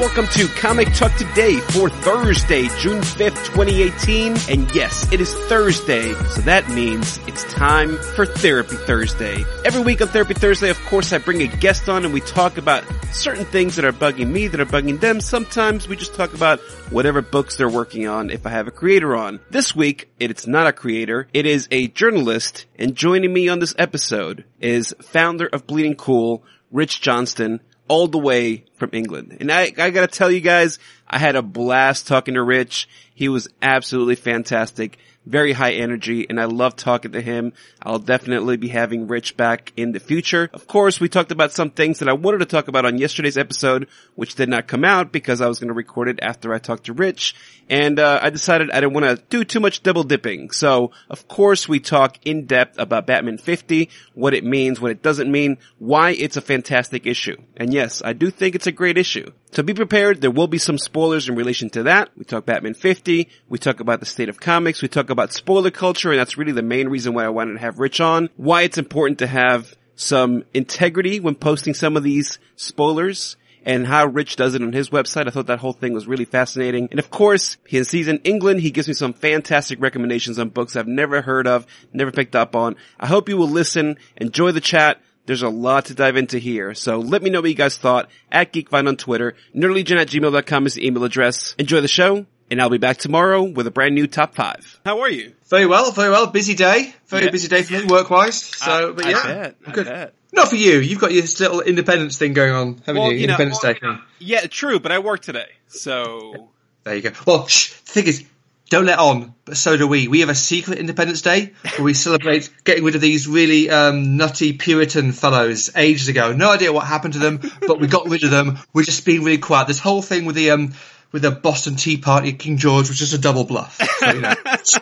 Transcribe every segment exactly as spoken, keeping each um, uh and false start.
welcome to Comic Talk Today for Thursday, June fifth, twenty eighteen. And yes, it is Thursday, so that means it's time for Therapy Thursday. Every week on Therapy Thursday, of course, I bring a guest on and we talk about certain things that are bugging me, that are bugging them. Sometimes we just talk about whatever books they're working on if I have a creator on. This week, it's not a creator, it is a journalist, and joining me on this episode is founder of Bleeding Cool, Rich Johnston, all the way from England. And I, I gotta tell you guys, I had a blast talking to Rich. He was absolutely fantastic, very high energy, and I love talking to him. I'll definitely be having Rich back in the future. Of course, we talked about some things that I wanted to talk about on yesterday's episode, which did not come out because I was going to record it after I talked to Rich. And uh, I decided I didn't want to do too much double dipping. So, of course, we talk in depth about Batman fifty, what it means, what it doesn't mean, why it's a fantastic issue. And yes, I do think it's a great issue. So be prepared. There will be some spoilers in relation to that. We talk Batman fifty. We talk about the state of comics. We talk about spoiler culture, and that's really the main reason why I wanted to have Rich on. Why it's important to have some integrity when posting some of these spoilers, and how Rich does it on his website. I thought that whole thing was really fascinating. And of course, since he's in England, he gives me some fantastic recommendations on books I've never heard of, never picked up on. I hope you will listen, enjoy the chat. There's a lot to dive into here. So let me know what you guys thought at GeekVine on Twitter. Nerdlegion at gmail dot com is the email address. Enjoy the show, and I'll be back tomorrow with a brand new top five. How are you? Very well, very well. Busy day. Very yeah. busy day for me, work-wise. So, I, but yeah. I bet, I good. bet. Not for you. You've got your little independence thing going on, haven't well, you? you know, Independence well, Day thing. Yeah, true, but I work today, so... There you go. Well, shh, the thing is, don't let on, but so do we. We have a secret Independence Day where we celebrate getting rid of these really um, nutty Puritan fellows ages ago. No idea what happened to them, but we got rid of them. We're just being really quiet. This whole thing with the um, with the Boston Tea Party at King George was just a double bluff. So, you know,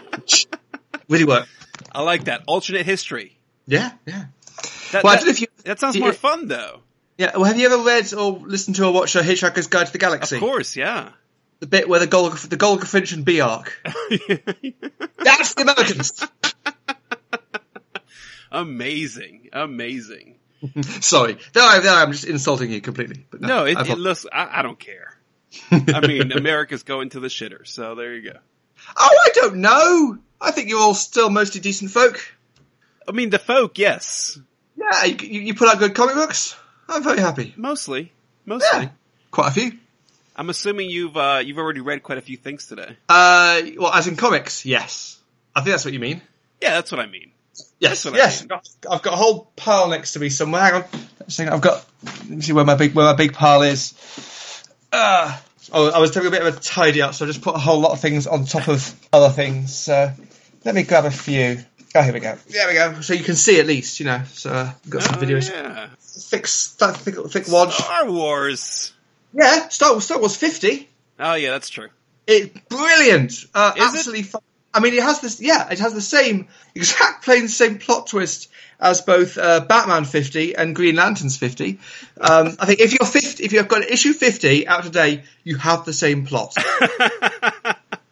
really worked. I like that. Alternate history. Yeah, yeah. That, well, that, I don't know if you, that sounds you, more fun, though. Yeah, well, have you ever read or listened to or watched uh, Hitchhiker's Guide to the Galaxy? Of course, yeah. The bit where the Golga, the Golga Finch and B arc. That's the Americans. Amazing, amazing. Sorry, no, I, no, I'm just insulting you completely. But no, no it, it, it, listen, I, I don't care. I mean, America's going to the shitter, so there you go. Oh, I don't know. I think you're all still mostly decent folk. I mean, the folk, yes. Yeah, you, you put out good comic books. I'm very happy. Mostly, mostly. Yeah, quite a few. I'm assuming you've uh, you've already read quite a few things today. Uh, well, as in comics, yes. I think that's what you mean. Yeah, that's what I mean. Yes, what yes. I mean. I've got a whole pile next to me somewhere. Hang on. Let's see, I've got. Let me see where my big where my big pile is. Uh, oh, I was doing a bit of a tidy up, so I just put a whole lot of things on top of other things. So let me grab a few. Oh, here we go. There we go. So you can see at least, you know. So uh, I've got some oh, videos. Yeah. Thick, thick, thick, thick wad. Star Wars. Yeah, Star Wars. Star Wars fifty. Oh yeah, that's true. It's brilliant. Uh, Is absolutely fun. I mean, it has this. Yeah, it has the same exact plain same plot twist as both uh, Batman fifty and Green Lanterns fifty. Um, I think if you're fifty, if you've got an issue fifty out today, you have the same plot. I,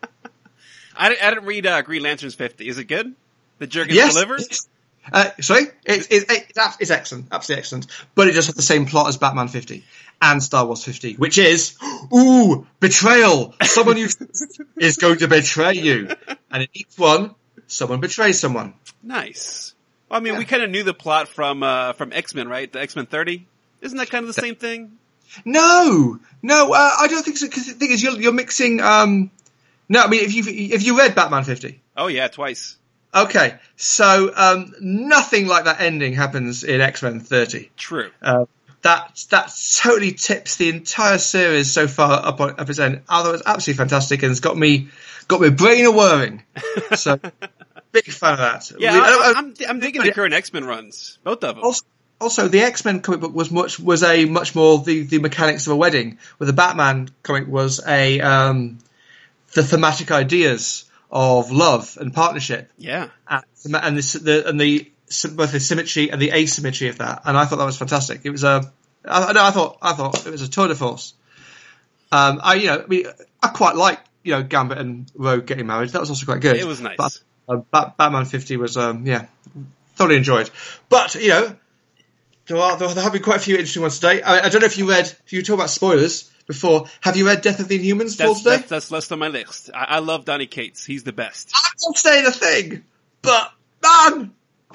I didn't read uh, Green Lanterns fifty. Is it good? The Jurgens yes, delivers? Yes. Uh, sorry? It's, it's, it's, it's excellent. Absolutely excellent. But it just has the same plot as Batman fifty and Star Wars fifty, which is, ooh, betrayal. Someone you is going to betray you. And in each one, someone betrays someone. Nice. Well, I mean, yeah. we kind of knew the plot from, uh, from X-Men, right? The X-Men thirty? Isn't that kind of the same thing? No, no, uh, I don't think so. Because the thing is, you're, you're mixing, um, no, I mean, if you, if you read Batman fifty. Oh yeah, twice. Okay, so um, nothing like that ending happens in X-Men thirty. True. Uh, that that totally tips the entire series so far up on up its end. Although it's absolutely fantastic and it's got me got my brain a whirring. So big fan of that. Yeah, we, I, I, I'm I'm digging the current X-Men runs, both of them. Also, also, the X-Men comic book was much was a much more the, the mechanics of a wedding, where the Batman comic was a um, the thematic ideas of love and partnership. Yeah. And, and, the, the, and the, both the symmetry and the asymmetry of that. And I thought that was fantastic. It was a, I, no, I thought, I thought it was a tour de force. Um, I, you know, I mean, I quite like, you know, Gambit and Rogue getting married. That was also quite good. It was nice. But, uh, Bat- Batman fifty was, um, yeah, thoroughly enjoyed. But, you know, there, are, there have been quite a few interesting ones today. I, I don't know if you read, if you talk about spoilers, before. Have you read Death of the Inhumans That's, today? that's, that's less on my list. I, I love Donny Cates. He's the best. I'm not saying a thing, but man.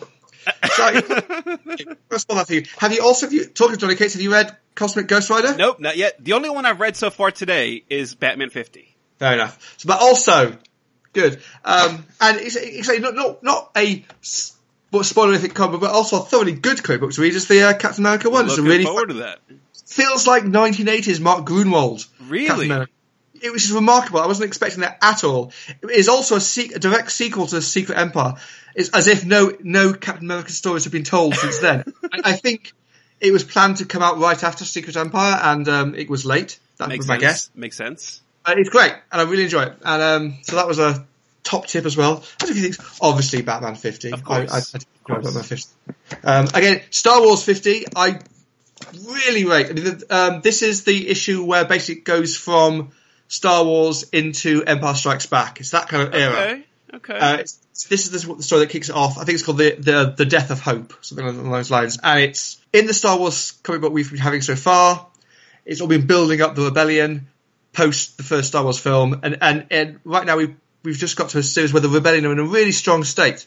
Sorry. Let's spoil that for you. Have you also, have you, talking to Donny Cates, have you read Cosmic Ghost Rider? Nope, not yet. The only one I've read so far today is Batman fifty. Fair enough. So, but also, good. Um, and it's, it's like not, not, not a s- spoilerific comic, but also a thoroughly good comic book to read is the uh, Captain America one. Looking it's a really forward fun, to that. feels like nineteen eighties Mark Grunwald. Really? Captain America. It was just remarkable. I wasn't expecting that at all. It is also a, se- a direct sequel to Secret Empire. It's as if no no Captain America stories have been told since then. I, I think it was planned to come out right after Secret Empire, and um, it was late. That Makes was my sense. guess. Makes sense. Uh, it's great, and I really enjoy it. And um, so that was a top tip as well. There's a few things. Obviously, Batman fifty. Of course. I, I, I did enjoy Batman fifty. Um, again, Star Wars fifty. I really rate. I mean, the, um, this is the issue where basically it goes from Star Wars into Empire Strikes Back. It's that kind of era. Okay. Okay. Uh, it's, this is the, the story that kicks it off. I think it's called the, the the Death of Hope, something along those lines. And it's in the Star Wars comic book we've been having so far. It's all been building up the rebellion post the first Star Wars film, and and, and right now we've we've just got to a series where the rebellion are in a really strong state.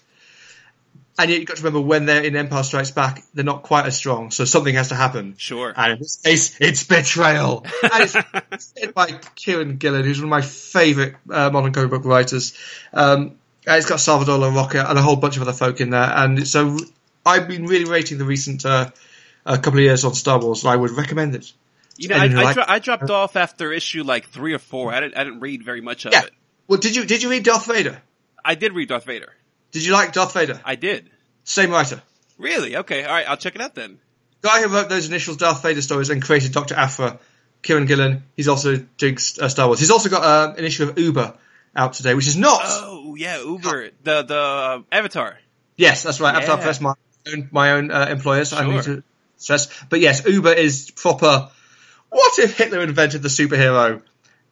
And yet you've got to remember when they're in Empire Strikes Back, they're not quite as strong, so something has to happen. Sure. And in this case, it's betrayal. And it's, it's written by Kieran Gillen, who's one of my favourite uh, modern comic book writers. Um, and it's got Salvador LaRocca and a whole bunch of other folk in there. And so I've been really rating the recent uh, a couple of years on Star Wars, and I would recommend it. You know, I, And I, like- dro- I dropped off after issue like three or four. I didn't, I didn't read very much of Yeah. it. Well, did you did you read Darth Vader? I did read Darth Vader. Did you like Darth Vader? I did. Same writer. Really? Okay. All right. I'll check it out then. Guy who wrote those initial Darth Vader stories and created Doctor Aphra, Kieran Gillen. He's also doing uh, Star Wars. He's also got uh, an issue of Uber out today, which is not. Oh yeah, Uber, the the uh, Avatar. Yes, that's right. Yeah. Avatar Press, my own, my own uh, employer, so I Sure. need to stress. But yes, Uber is proper. What if Hitler invented the superhero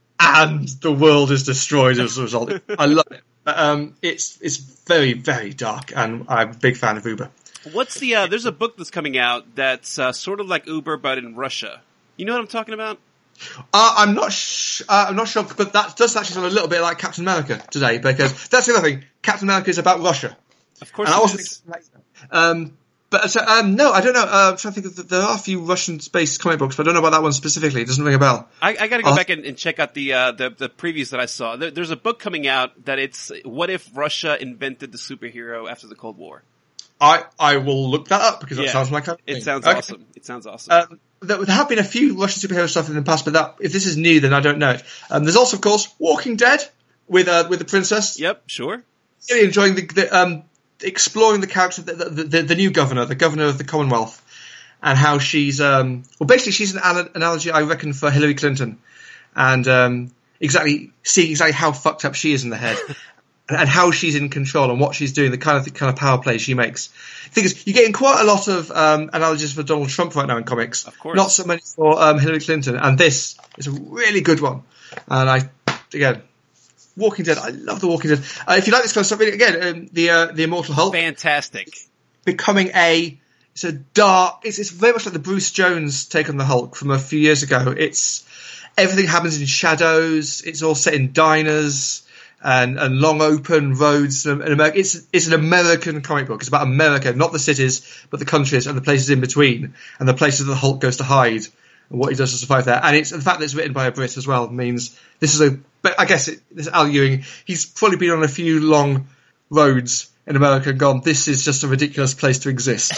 and the world is destroyed as a result? I love it. But, um, it's it's very very dark, and I'm a big fan of Uber. What's the? Uh, there's a book that's coming out that's uh, sort of like Uber, but in Russia. You know what I'm talking about? Uh, I'm not. Sh- uh, I'm not sure, but that does actually sound a little bit like Captain America today, because that's the other thing. Captain America is about Russia. Of course, And I it wasn't is. expecting that. Um, but so, um, no, I don't know. Uh, I'm trying to think of, there are a few Russian-based comic books, but I don't know about that one specifically. It doesn't ring a bell. I, I got to go I'll- back and, and check out the, uh, the the previews that I saw. There, there's a book coming out that it's what if Russia invented the superhero after the Cold War. I, I will look that up because that Yeah. sounds like a It thing. sounds Okay. awesome. It sounds awesome. Um, there, there have been a few Russian superhero stuff in the past, but that if this is new, then I don't know it. Um, there's also, of course, Walking Dead with uh, with the princess. Yep, sure. Really enjoying the, the um, exploring the character, the, the, the, the new governor, the governor of the Commonwealth, and how she's um, well, basically she's an ana- analogy, I reckon, for Hillary Clinton, and um, exactly seeing exactly how fucked up she is in the head. And how she's in control and what she's doing, the kind of the kind of power play she makes. The thing is, you're getting quite a lot of um, analogies for Donald Trump right now in comics. Of course. Not so many for um, Hillary Clinton. And this is a really good one. And I, again, Walking Dead. I love The Walking Dead. Uh, if you like this kind of stuff, again, um, the uh, the Immortal Hulk Fantastic. becoming a it's a dark. It's it's very much like the Bruce Jones take on the Hulk from a few years ago. It's everything happens in shadows. It's all set in diners. And, and long open roads in America. It's, it's an American comic book. It's about America, not the cities, but the countries and the places in between, and the places that the Hulk goes to hide, and what he does to survive there. And it's the fact that it's written by a Brit as well means this is a. But I guess it, this Al Ewing, he's probably been on a few long roads in America and gone, this is just a ridiculous place to exist.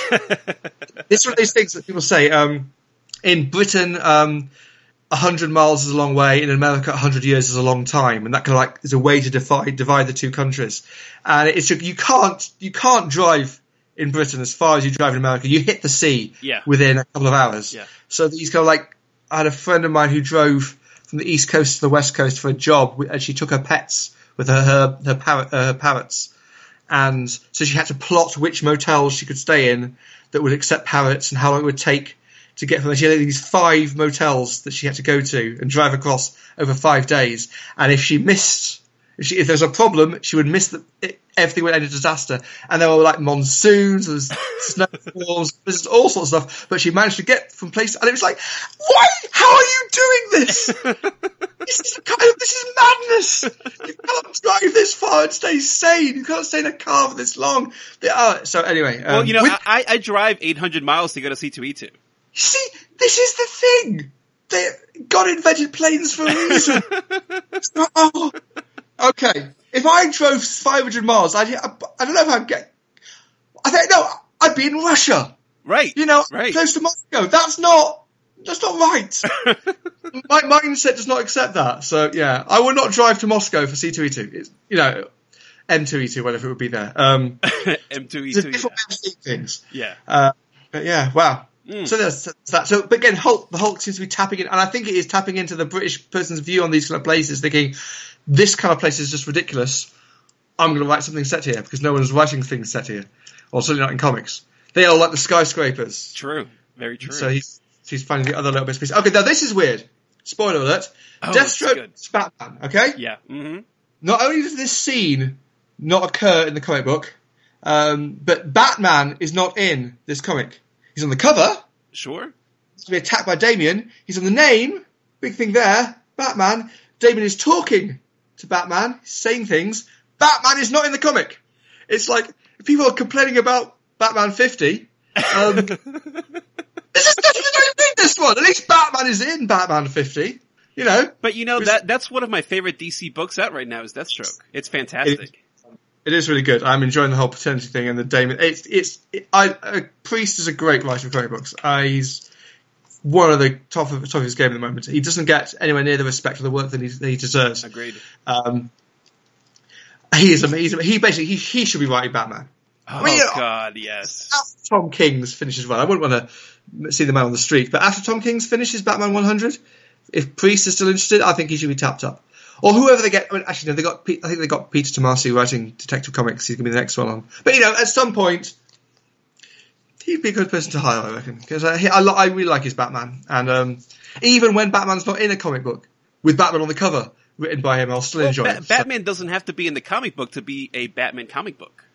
It's one of those things that people say. Um, in Britain, um, a hundred miles is a long way. In America, a hundred years is a long time, and that kind of like is a way to divide divide the two countries. And it's you can't you can't drive in Britain as far as you drive in America. You hit the sea Yeah. within a couple of hours. Yeah. So these kind of like I had a friend of mine who drove from the east coast to the west coast for a job, and she took her pets with her her her, parrot, uh, her parrots, and so she had to plot which motels she could stay in that would accept parrots and how long it would take to get from there. She had these five motels that she had to go to and drive across over five days. And if she missed If, she, if there's a problem, she would miss the, it, everything would end in disaster. And there were like monsoons, there was snowstorms, there's all sorts of stuff. But she managed to get from place, and it was like, why? How are you doing this? this is kind of, this is madness. You can't drive this far and stay sane. You can't stay in a car for this long. Uh, so anyway, um, well, you know, with, I, I drive eight hundred miles to go to C two E two. See, this is the thing. They, God invented planes for a reason. So, oh, okay, if I drove five hundred miles, I'd, I, I don't know if I'd get, I think, no, I'd be in Russia. Right. You know, right. close to Moscow. That's not, that's not right. My mindset does not accept that. So, yeah, I would not drive to Moscow for C two E two. It's, you know, M two E two, whatever it would be there. Um, M two E two, there's a different yeah. way of seeing things. Yeah. Uh, but yeah, wow. Mm. So there's that. So, but again, Hulk, the Hulk seems to be tapping in, and I think it is tapping into the British person's view on these kind of places, thinking, this kind of place is just ridiculous. I'm going to write something set here, because no one's writing things set here. Or certainly not in comics. They are like the skyscrapers. True. Very true. So he's, he's finding the other little bits of pieces. Okay, now this is weird. Spoiler alert. Oh, Deathstroke is Batman, okay? Yeah. Mm-hmm. Not only does this scene not occur in the comic book, um, but Batman is not in this comic. He's on the cover. Sure. He's to be attacked by Damian. He's on the name. Big thing there. Batman. Damian is talking to Batman, saying things. Batman is not in the comic. It's like, if people are complaining about Batman fifty, um, this is definitely not in this one. At least Batman is in Batman fifty. You know. But you know, that that's one of my favorite D C books out right now is Deathstroke. It's fantastic. It, It is really good. I'm enjoying the whole paternity thing and the Damon. It's it's. It, I, uh, Priest is a great writer of comic books. Uh, he's one of the top of top of his game at the moment. He doesn't get anywhere near the respect of the work that he, that he deserves. Agreed. Um, he is amazing. He basically he, he should be writing Batman. Oh I mean, you know, God, yes. After Tom King's finishes well, I wouldn't want to see the man on the street, but after Tom King's finishes Batman one hundred, if Priest is still interested, I think he should be tapped up. Or whoever they get. I mean, actually, no, they got. I think they got Peter Tomasi writing Detective Comics. He's going to be the next one on. But you know, at some point, he'd be a good person to hire, I reckon, because uh, I, I really like his Batman. And um, even when Batman's not in a comic book, with Batman on the cover written by him, I'll still well, enjoy ba- it. Batman so, doesn't have to be in the comic book to be a Batman comic book.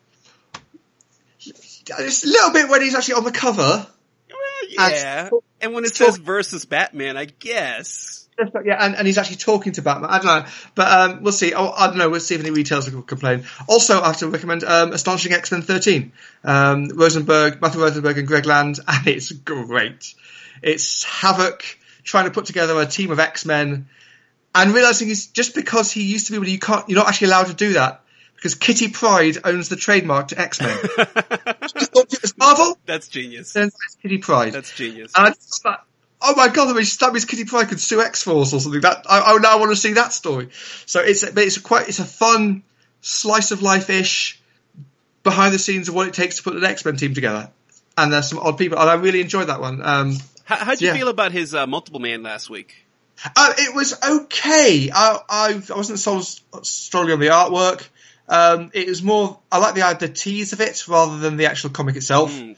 It's a little bit when he's actually on the cover. Well, yeah, and, and when it so, says versus Batman, I guess. Yeah, and, and he's actually talking to Batman. I don't know, but um, we'll see. Oh, I don't know. We'll see if any retailers will complain. Also, I have to recommend um, Astonishing X-Men thirteen. Um, Rosenberg, Matthew Rosenberg, and Greg Land, and it's great. It's Havoc trying to put together a team of X-Men, and realizing he's just because he used to be, you can't, you're not actually allowed to do that because Kitty Pryde owns the trademark to X-Men. Just thought it was Marvel. That's genius. Then it's Kitty Pryde. That's genius. And I just thought, oh my God! I mean, that means Kitty Pryde could sue X-Force or something. That I, I now want to see that story. So it's, but it's quite, it's a fun slice of life-ish behind the scenes of what it takes to put an X-Men team together. And there's some odd people, and I really enjoyed that one. Um, How, how'd you yeah. feel about his uh, Multiple Man last week? Uh, it was okay. I, I, I wasn't so strongly on the artwork. Um, it was more, I like the the tease of it rather than the actual comic itself. Mm.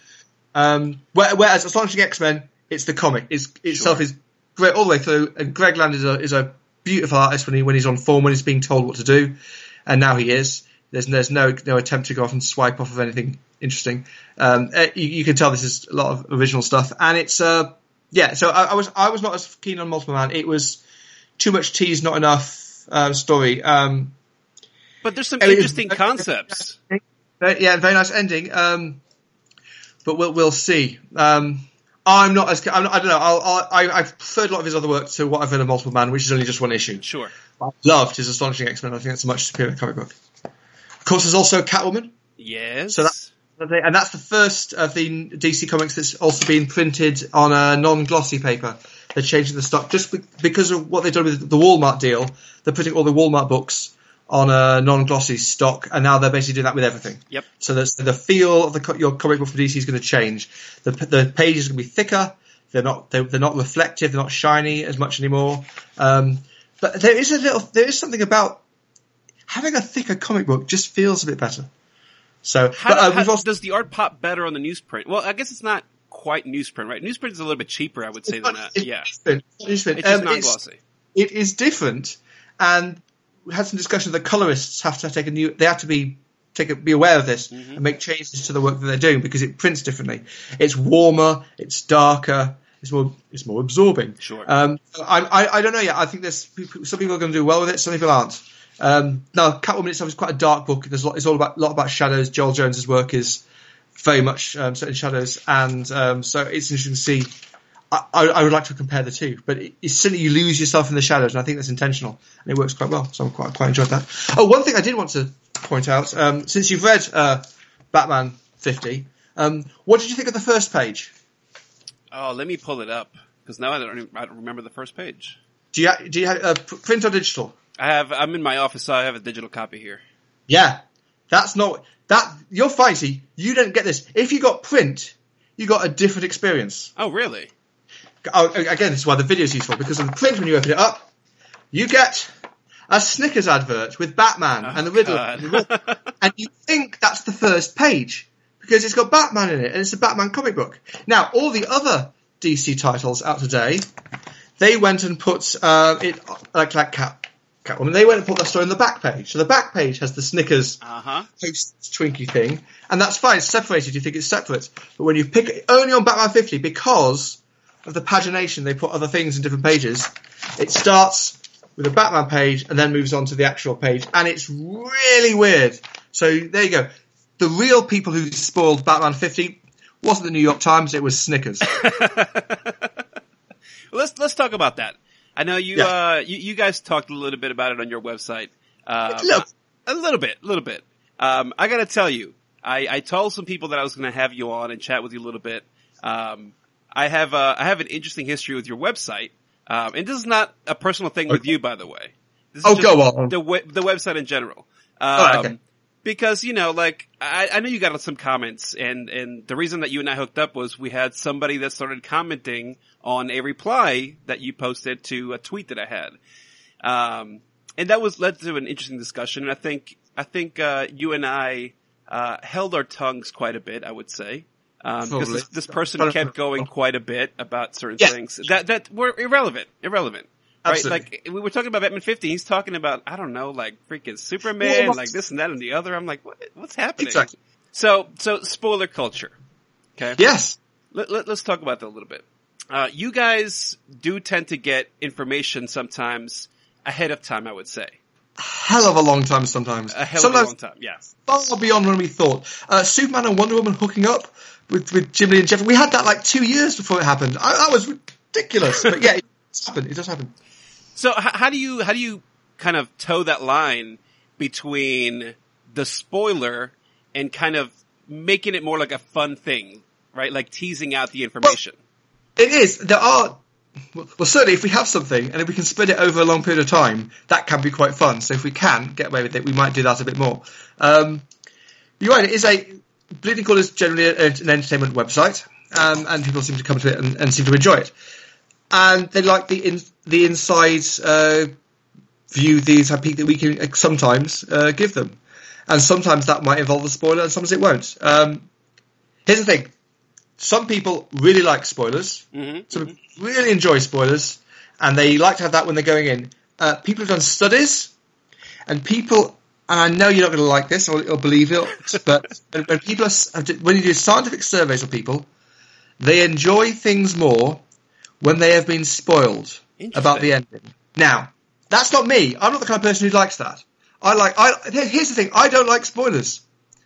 Um, whereas Astonishing X-Men, it's the comic. It's, itself sure. is great all the way through. And Greg Land is a, is a beautiful artist when he, when he's on form, when he's being told what to do. And now he is. There's, there's no, no attempt to go off and swipe off of anything interesting. Um, you, you can tell this is a lot of original stuff. And it's, uh, yeah, so I, I was, I was not as keen on Multiple Man. It was too much tease, not enough, uh, story. Um, but there's some interesting was, concepts. Yeah, very nice ending. Um, but we'll, we'll see. Um, I'm not as, I'm not, I don't know, I'll, I'll, I, I've preferred a lot of his other work to what I've read of Multiple Man, which is only just one issue. Sure. I loved his Astonishing X-Men. I think it's a much superior comic book. Of course, there's also Catwoman. Yes. So that, and that's the first of the D C comics that's also been printed on a non-glossy paper. They're changing the stock just because of what they've done with the Walmart deal. They're putting all the Walmart books on a non-glossy stock, and now they're basically doing that with everything. Yep. So the the feel of the your comic book from D C is going to change. The the pages are going to be thicker. They're not they're, they're not reflective. They're not shiny as much anymore. Um, but there is a little there is something about having a thicker comic book just feels a bit better. So how, but, uh, how also, does the art pop better on the newsprint? Well, I guess it's not quite newsprint, right? Newsprint is a little bit cheaper, I would say, than that. It's yeah, newsprint. It's, newsprint. it's just um, non-glossy. It's, it is different, and we had some discussion. The colorists have to take a new. They have to be take a, be aware of this Mm-hmm. and make changes to the work that they're doing because it prints differently. It's warmer. It's darker. It's more. It's more absorbing. Sure. Um, I, I I don't know yet. I think there's people, some people are going to do well with it. Some people aren't. Um, now, Catwoman itself is quite a dark book. There's a lot, it's all about a lot about shadows. Joel Jones's work is very much um, set in shadows, and um, so it's interesting to see. I, I, I would like to compare the two, but it, it's certainly you lose yourself in the shadows, and I think that's intentional, and it works quite well. So I'm quite quite enjoyed that. Oh, one thing I did want to point out, um, since you've read uh, Batman fifty, um, what did you think of the first page? Oh, let me pull it up because now I don't. Even, I don't remember the first page. Do you do you have uh, print or digital? I have. I'm in my office, so I have a digital copy here. Yeah, that's not that. You're fine. See, you don't get this. If you got print, you got a different experience. Oh, really? Oh, again, this is why the video is useful, because on the print, when you open it up, you get a Snickers advert with Batman Oh, and the Riddler. God. And, the Riddler. And you think that's the first page, because it's got Batman in it, and it's a Batman comic book. Now, all the other D C titles out today, they went and put, uh, it like, like Cat, Catwoman, they went and put that story on the back page. So the back page has the Snickers Uh-huh. post Twinkie thing, and that's fine, it's separated, you think it's separate. But when you pick it only on Batman fifty, because of the pagination, they put other things in different pages. It starts with a Batman page and then moves on to the actual page, and it's really weird. So there you go. The real people who spoiled Batman fifty wasn't the New York Times; it was Snickers. let's let's talk about that. I know you Yeah. uh you, you guys talked a little bit about it on your website. Uh, A little. a little bit, a little bit. Um, I gotta tell you, I, I told some people that I was gonna have you on and chat with you a little bit. Um, I have uh, I have an interesting history with your website, um, and this is not a personal thing with you, by the way. This is Oh, just go on. the we- the website in general. Um, Oh, okay. Because, you know, like, I, I know you got some comments, and, and the reason that you and I hooked up was we had somebody that started commenting on a reply that you posted to a tweet that I had. Um, and that was led to an interesting discussion, and I think, I think, uh, you and I, uh, held our tongues quite a bit, I would say. Um, because Probably. this, this person kept going quite a bit about certain Yeah. things that, that were irrelevant, irrelevant. Right, Absolutely. like we were talking about Batman fifty. He's talking about I don't know, like freaking Superman, Well, like this and that and the other. I'm like, what, what's happening? Exactly. So, so spoiler culture. Okay. Yes. Let, let, let's talk about that a little bit. Uh, you guys do tend to get information sometimes ahead of time. I would say Hell of a long time sometimes. a hell sometimes of a long time. Yeah. far beyond when we thought. Uh, Superman and Wonder Woman hooking up with, with Jim Lee and Jeff. We had that like two years before it happened. I, that was ridiculous. But yeah, it does happen. It does happen. So h- how do you how do you kind of toe that line between the spoiler and kind of making it more like a fun thing, right? Like teasing out the information. Well, it is. There are. Well, certainly, if we have something and if we can spread it over a long period of time, that can be quite fun. So if we can get away with it, we might do that a bit more. Um, you're right. It is a Bleeding Cool is generally a, an entertainment website, um, and people seem to come to it and, and seem to enjoy it. And they like the in, the inside uh, view, the inside peek that we can sometimes uh, give them. And sometimes that might involve a spoiler, and sometimes it won't. Um, here's the thing. Some people really like spoilers. Mm-hmm, Some mm-hmm. people really enjoy spoilers, and they like to have that when they're going in. Uh, people have done studies, and people, and I know you're not going to like this or, or believe it, but when, when people are, when you do scientific surveys of people, they enjoy things more when they have been spoiled about the ending. Now, that's not me. I'm not the kind of person who likes that. I like. I here's the thing. I don't like spoilers.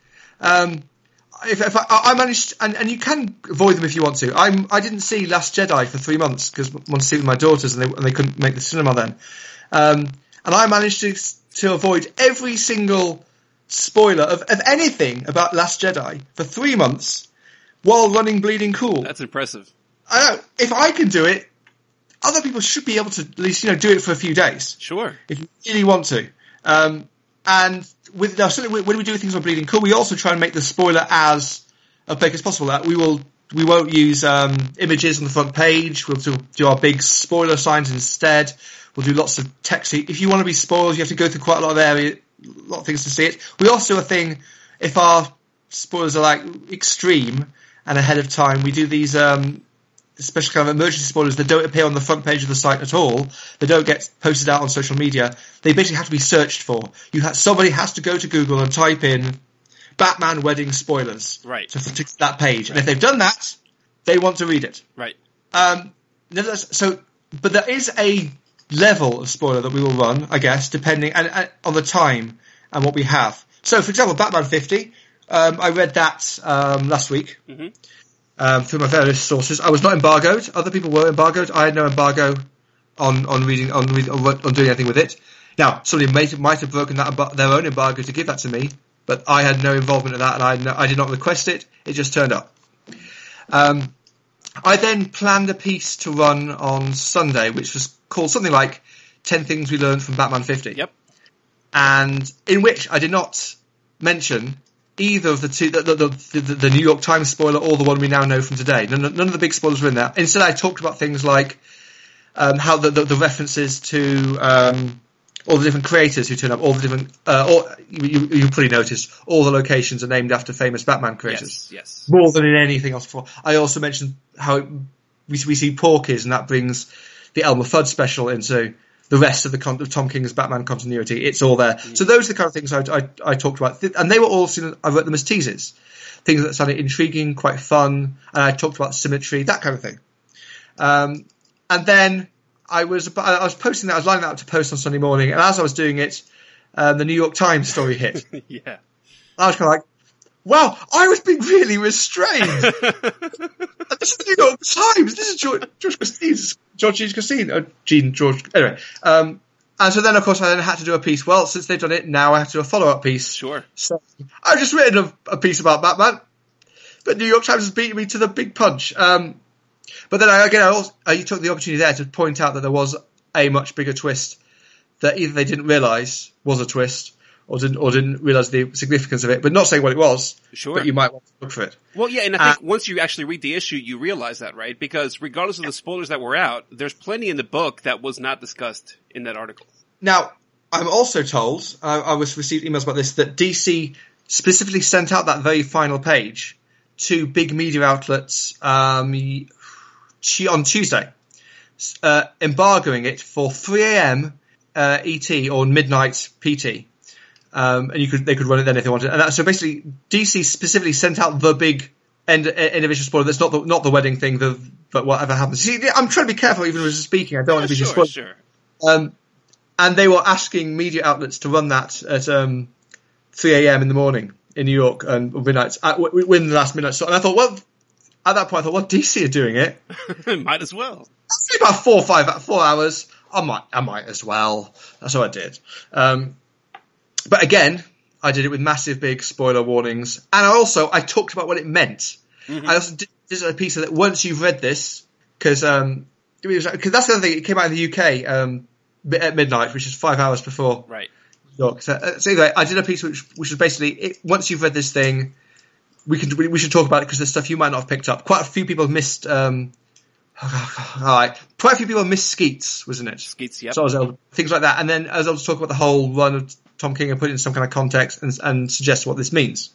Um, if, if I, I managed, and, and you can avoid them if you want to. I'm. I didn't see Last Jedi for three months because I wanted to see it with my daughters, and they and they couldn't make the cinema then. Um, and I managed to to avoid every single spoiler of, of anything about Last Jedi for three months while running Bleeding Cool. That's impressive. I know, if I can do it, other people should be able to at least, you know, do it for a few days. Sure. If you really want to. Um, and with, now, certainly when we do things on Bleeding Cool, we also try and make the spoiler as opaque as possible. That we will, we won't use, um, images on the front page. We'll do, do our big spoiler signs instead. We'll do lots of text. If you want to be spoiled, you have to go through quite a lot of area, a lot of things to see it. We also do a thing, if our spoilers are like extreme and ahead of time, we do these, um, special kind of emergency spoilers that don't appear on the front page of the site at all, they don't get posted out on social media, they basically have to be searched for. You ha- somebody has to go to Google and type in Batman wedding spoilers right. to, to that page. Right. And if they've done that, they want to read it. Right. Um, so, but there is a level of spoiler that we will run, I guess, depending and, and on the time and what we have. So, for example, Batman fifty, um, I read that um, last week. Mm-hmm. Um, through my various sources. I was not embargoed. Other people were embargoed. I had no embargo on, on reading, on, on, on doing anything with it. Now, somebody might, might have broken that, their own embargo to give that to me, but I had no involvement in that, and I, no, I did not request it. It just turned up. Um, I then planned a piece to run on Sunday, which was called something like ten Things We Learned from Batman fifty. Yep. And in which I did not mention either of the two, the, the, the, the New York Times spoiler or the one we now know from today. None, none of the big spoilers were in there. Instead, I talked about things like um, how the, the, the references to um, all the different creators who turn up, all the different, uh, all, you, you probably noticed, all the locations are named after famous Batman creators. Yes, yes. More than in anything else before. I also mentioned how it, we, we see Porky's, and that brings the Elmer Fudd special into the rest of the con- of Tom King's Batman continuity. It's all there. Mm. So those are the kind of things I, I, I talked about. And they were all seen, I wrote them as teasers. Things that sounded intriguing, quite fun. And I talked about symmetry, that kind of thing. Um, and then I was, I was posting that, I was lining that up to post on Sunday morning. And as I was doing it, um, the New York Times story hit. Yeah. I was kind of like, wow, I was being really restrained. This is the New York Times. This is George, George Christine's, George Jean Christine, uh, Jean George. Anyway, um, and so then of course I then had to do a piece. Well, since they've done it, now I have to do a follow-up piece. Sure. So I've just written a, a piece about Batman, but New York Times has beaten me to the big punch. Um, but then I, again, I, also, I took the opportunity there to point out that there was a much bigger twist that either they didn't realise was a twist, or didn't or didn't realise the significance of it, but not saying what it was. Sure. But you might want to look for it. Well, yeah, and I think uh, once you actually read the issue, you realize that, right? Because regardless of the spoilers that were out, there's plenty in the book that was not discussed in that article. Now, I'm also told, uh, I was received emails about this, that D C specifically sent out that very final page to big media outlets um, on Tuesday, uh, embargoing it for three a.m. Uh, E T or midnight P T. Um, and you could, they could run it then if they wanted. And that, so basically, D C specifically sent out the big end, individual spoiler. That's not the, not the wedding thing, the, but whatever happens. See, I'm trying to be careful even as I'm speaking. I don't yeah, want to be sure, spoiled. Sure. Um, and they were asking media outlets to run that at, um, three a.m. in the morning in New York and midnight, at, within the last midnight. So, and I thought, well, at that point I thought, well, D C are doing it. Might as well. That's about four or five, four hours. I might, I might as well. That's what I did. Um, But again, I did it with massive big spoiler warnings. And I also, I talked about what it meant. Mm-hmm. I also did this is a piece that once you've read this, because um, because that's the other thing, it came out in the U K um, at midnight, which is five hours before right. New York. So, uh, so anyway, I did a piece which which was basically, it, once you've read this thing, we can we, we should talk about it because there's stuff you might not have picked up. Quite a few people missed, um, all right, quite a few people missed Skeets, wasn't it? Skeets, yeah. So I was able, things like that. And then as I was talking about the whole run of Tom King and put it in some kind of context and, and suggest what this means.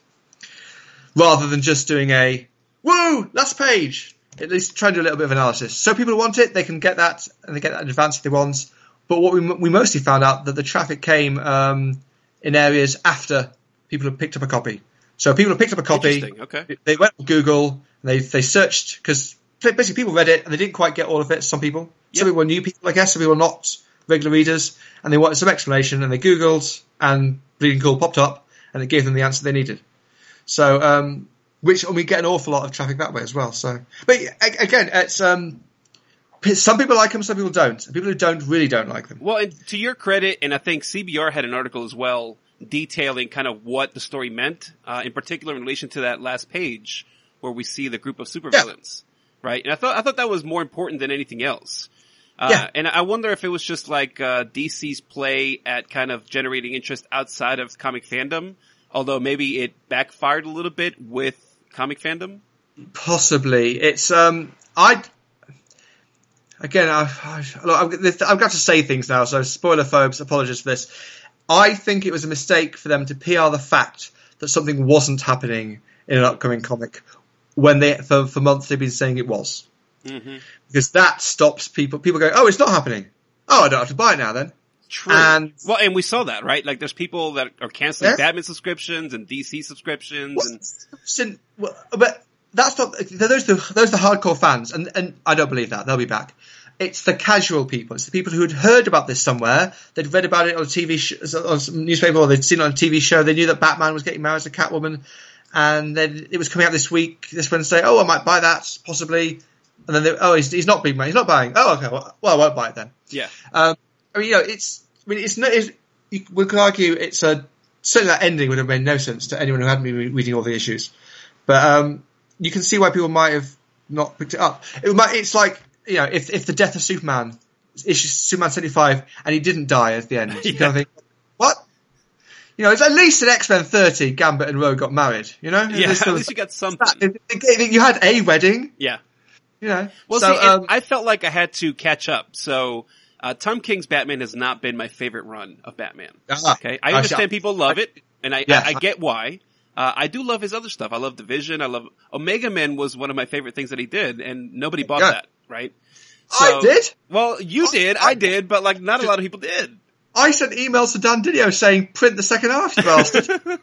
Rather than just doing a, woo, last page. At least try and do a little bit of analysis. So people who want it, they can get that, and they get that in advance if they want. But what we we mostly found out that the traffic came um, in areas after people had picked up a copy. So people had picked up a copy. Okay. They went to Google, and they, they searched, because basically people read it, and they didn't quite get all of it, some people. Yep. Some people were new people, I guess. Some people were not regular readers, and they wanted some explanation, and they Googled, and Bleeding Cool popped up, and it gave them the answer they needed. So, um, which, and we get an awful lot of traffic that way as well. So, but again, it's, um, some people like them, some people don't. And people who don't really don't like them. Well, and to your credit, and I think C B R had an article as well detailing kind of what the story meant, uh, in particular in relation to that last page where we see the group of supervillains, yeah. right? And I thought, I thought that was more important than anything else. Uh, yeah. And I wonder if it was just like, uh, D C's play at kind of generating interest outside of comic fandom, although maybe it backfired a little bit with comic fandom. Possibly. It's, um, I, again, I, I, look, I've got to say things now, so spoiler phobes, apologies for this. I think it was a mistake for them to P R the fact that something wasn't happening in an upcoming comic when they, for, for months they've been saying it was. Mm-hmm. Because that stops people. People go, oh, it's not happening. Oh, I don't have to buy it now then. True. And, well, and we saw that, right? Like, there's people that are canceling yeah. Batman subscriptions and D C subscriptions. Well, and sin- well, but that's not, those are the, those are the hardcore fans, and, and I don't believe that. They'll be back. It's the casual people. It's the people who had heard about this somewhere. They'd read about it on a T V sh- on some newspaper, or they'd seen it on a T V show. They knew that Batman was getting married to Catwoman, and then it was coming out this week, this Wednesday. Oh, I might buy that, possibly. And then, they, oh, he's, he's not being married. He's not buying. Oh, okay. Well, well, I won't buy it then. Yeah. Um, I mean, you know, it's, I mean, it's no, it's, you, we could argue it's a, certainly that ending would have made no sense to anyone who hadn't been re- reading all the issues. But, um, you can see why people might have not picked it up. It might, it's like, you know, if, if the death of Superman, issue Superman seventy-five, and he didn't die at the end, you yeah. kind of think, what? You know, it's at least in X-Men thirty, Gambit and Rogue got married, you know? Yeah, There's at still- least you got something. You had a wedding, Yeah. you know? Well, so, see, and um, I felt like I had to catch up. So, uh, Tom King's Batman has not been my favorite run of Batman. Ah, Okay. I I understand see. people love it, and I, Yeah. I, I get why. Uh, I do love his other stuff. I love Division. I love Omega Men was one of my favorite things that he did, and nobody bought Yeah. that, right? I did. Well, you I- did. I- I did, but like not a lot of people did. I sent emails to Dan Didio saying, print the second half, you bastard.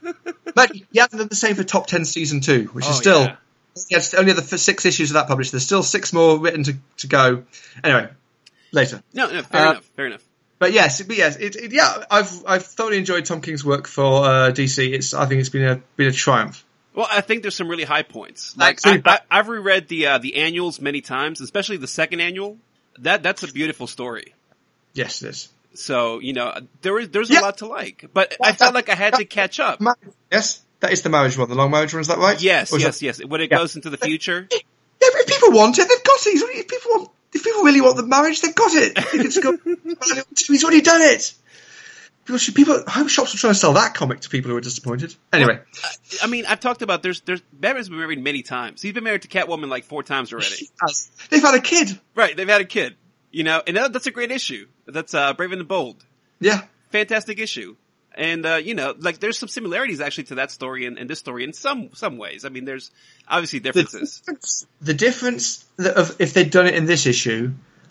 But he hasn't done the same for Top ten Season two, which Oh, is still, yeah. yes, only the f- six issues of that published. There's still six more written to, to go. Anyway, later. No, no, fair Uh, enough. Fair enough. But yes, but yes, it, it, yeah, I've I've thoroughly enjoyed Tom King's work for uh, D C. It's I think it's been a been a triumph. Well, I think there's some really high points. Like Actually, I, I, I've reread the uh, the annuals many times, especially the second annual. That that's a beautiful story. Yes, it is. So you know there is there's Yeah. a lot to like, but I felt like I had to catch up. Ma- Yes, that is the marriage one, the long marriage one. Is that right? Yes, Or is yes, that- yes. When it Yeah. goes into the future. Yeah, but if people want it, they've got it. If people want, if people really want the marriage, they've got it. They can just go. He's already done it. People should. People. I hope shops are trying to sell that comic to people who are disappointed. Anyway, I, I mean, I've talked about there's there's Batman's been married many times. He's been married to Catwoman like four times already. they've had a kid. Right, they've had a kid. You know, and that, that's a great issue. That's uh, Brave and the Bold. Yeah. Fantastic issue. And, uh, you know, like, there's some similarities actually to that story and, and this story in some, some ways. I mean, there's obviously The differences. difference, the difference that of if they'd done it in this issue,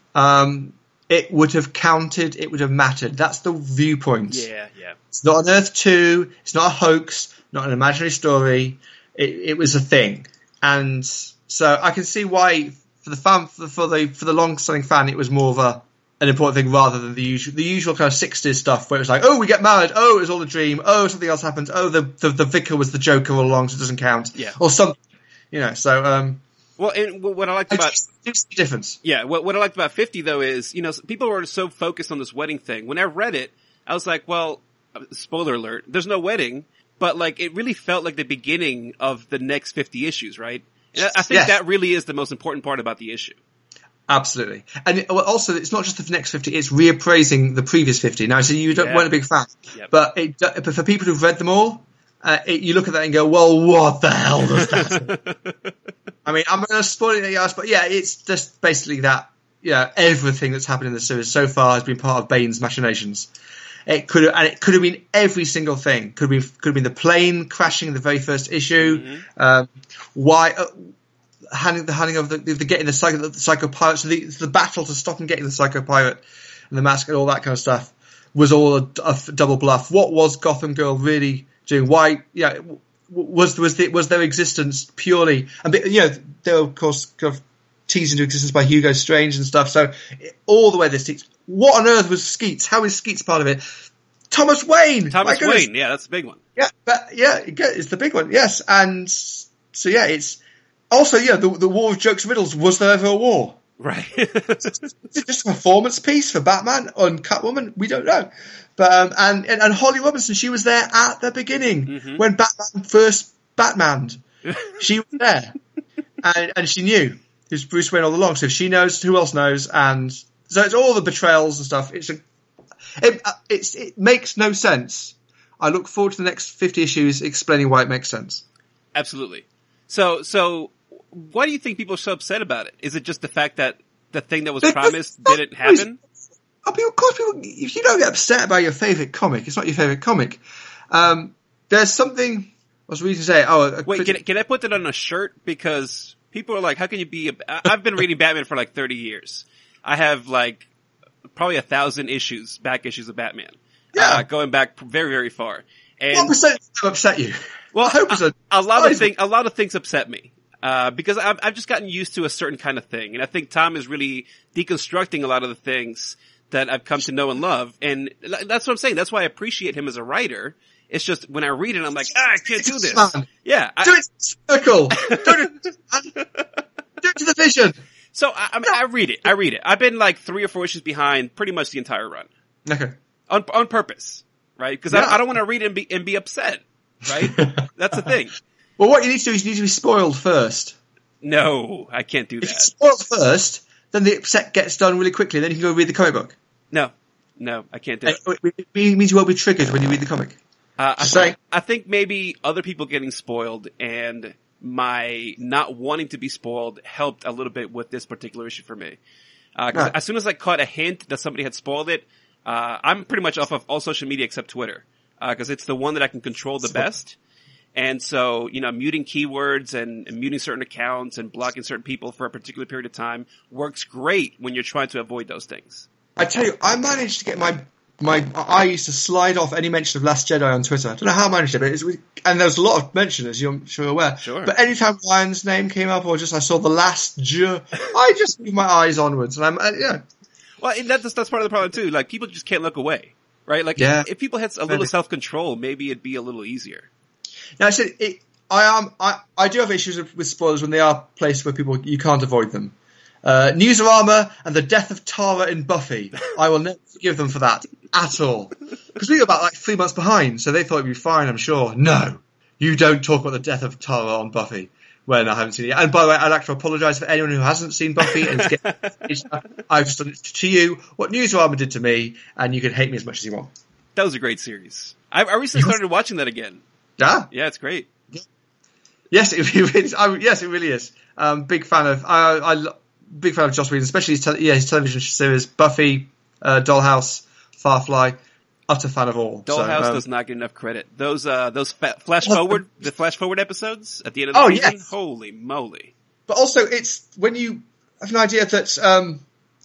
um, it would have counted. It would have mattered. That's the viewpoint. Yeah, yeah. It's not on Earth two. It's not a hoax. Not an imaginary story. It, it was a thing, and so I can see why for the fan, for, for the for the long-standing fan, it was more of a an important thing rather than the usual the usual kind of sixties stuff where it was like, oh, we get married. Oh, it was all a dream. Oh, something else happened. Oh, the the, the vicar was the Joker all along, so it doesn't count. Yeah. Or something. You know. So um, Well, and what I liked I about, just- it's the difference. yeah, what, what I liked about fifty though is, you know, people were so focused on this wedding thing. When I read it, I was like, well, spoiler alert, there's no wedding, but like, it really felt like the beginning of the next fifty issues, right? And I I think Yes. that really is the most important part about the issue. Absolutely. And it, well, also, it's not just the next fifty, it's reappraising the previous fifty. Now, so you don't, Yeah. weren't a big fan, Yep. but, it, but for people who've read them all, uh, it, you look at that and go, well, what the hell does that I mean, I'm going to spoil it, yes, but yeah, it's just basically that, yeah, everything that's happened in the series so far has been part of Bane's machinations. It could have, and it could have been every single thing. Could have been, could have been the plane crashing in the very first issue. Mm-hmm. Um, why, uh, handing the handing of the, the getting the psycho, the psycho pirate, so the, the battle to stop him getting the psycho pirate and the mask and all that kind of stuff was all a, a double bluff. What was Gotham Girl really doing? Why, yeah, was was the, was their existence purely? And you know, they were of course kind of teased into existence by Hugo Strange and stuff. So all the way this, what on earth was Skeets? How is Skeets part of it? Thomas Wayne. Thomas My goodness. Wayne, yeah, that's a big one. Yeah, but yeah, it's the big one. Yes, and so yeah, it's. Also, yeah, the, the War of Jokes and Riddles, was there ever a war? Right. Is it just a performance piece for Batman on Catwoman? We don't know. But um, and, and and Holly Robinson, she was there at the beginning Mhm. when Batman first Batmaned. She was there, and and she knew it was Bruce Wayne all along. So she knows, who else knows? And so it's all the betrayals and stuff. It's a, it, uh, it's it makes no sense. I look forward to the next fifty issues explaining why it makes sense. Absolutely. So, so why do you think people are so upset about it? Is it just the fact that the thing that was promised didn't happen? Oh, people, of course, people, if you don't get upset about your favourite comic, it's not your favourite comic. Um, there's something, I was reading today, oh, a Wait, critic- can, can I put that on a shirt? Because People are like, how can you be, a, I've been reading Batman for like thirty years. I have like probably a thousand issues, back issues of Batman. Yeah. Uh, going back very, very far. And What percent upset you? well, I hope it's a, a, a lot of things, a lot of things upset me. Uh, because I've, I've just gotten used to a certain kind of thing. And I think Tom is really deconstructing a lot of the things that I've come to know and love. And that's what I'm saying. That's why I appreciate him as a writer. It's just when I read it, I'm like, ah, I can't do this. Man. Yeah. I, Do it circle. do, it, do it to the vision. so I, I, mean, I read it. I read it. I've been like three or four issues behind pretty much the entire run. Okay. On, on purpose. Right? Because Yeah. I, I don't want to read it and be, and be upset. Right? That's the thing. Well, what you need to do is you need to be spoiled first. No, I can't do If you're that. spoiled first, then the upset gets done really quickly. Then you can go read the comic book. No. No, I can't do it. It means you won't be triggered when you read the comic. Uh, I, Just saying. think, I think maybe other people getting spoiled and my not wanting to be spoiled helped a little bit with this particular issue for me. Uh, 'cause Right. as soon as I caught a hint that somebody had spoiled it, uh, I'm pretty much off of all social media except Twitter. Uh, cause it's the one that I can control the best. And so, you know, muting keywords and, and muting certain accounts and blocking certain people for a particular period of time works great when you're trying to avoid those things. I tell you, I managed to get my my. I used to slide off any mention of Last Jedi on Twitter. I don't know how I managed it, but it was, and there was a lot of mention, as you're sure aware. Sure. But anytime Ryan's name came up, or just I saw the Last J, I just moved my eyes onwards, and I'm uh, yeah. Well, and that's, that's part of the problem too. Like, people just can't look away. Right? Like, Yeah. if, if people had a little self-control, maybe it'd be a little easier. Now I said it. I am. I I do have issues with, with spoilers when they are places where people you can't avoid them. Uh, Newsarama and the death of Tara in Buffy. I will never forgive them for that at all. Because we were about like three months behind, so they thought it'd be fine, I'm sure. No, you don't talk about the death of Tara on Buffy when I haven't seen it. And by the way, I'd like to apologise for anyone who hasn't seen Buffy. And get, I've just done it to you what Newsarama did to me, and you can hate me as much as you want. That was a great series. I, I recently started watching that again. Yeah. Yeah, it's great. Yes, it really is. I, yes, it really is. Um, big fan of. I, I lo- big fan of Joss Whedon, especially his, te- yeah, his television series, Buffy, uh, Dollhouse, Firefly. Utter fan of all. Dollhouse so, um, does not get enough credit. Those uh, those fa- flash forward, the flash forward episodes at the end of the Oh, season. yes. Holy moly! But also, it's when you have an idea that. Um,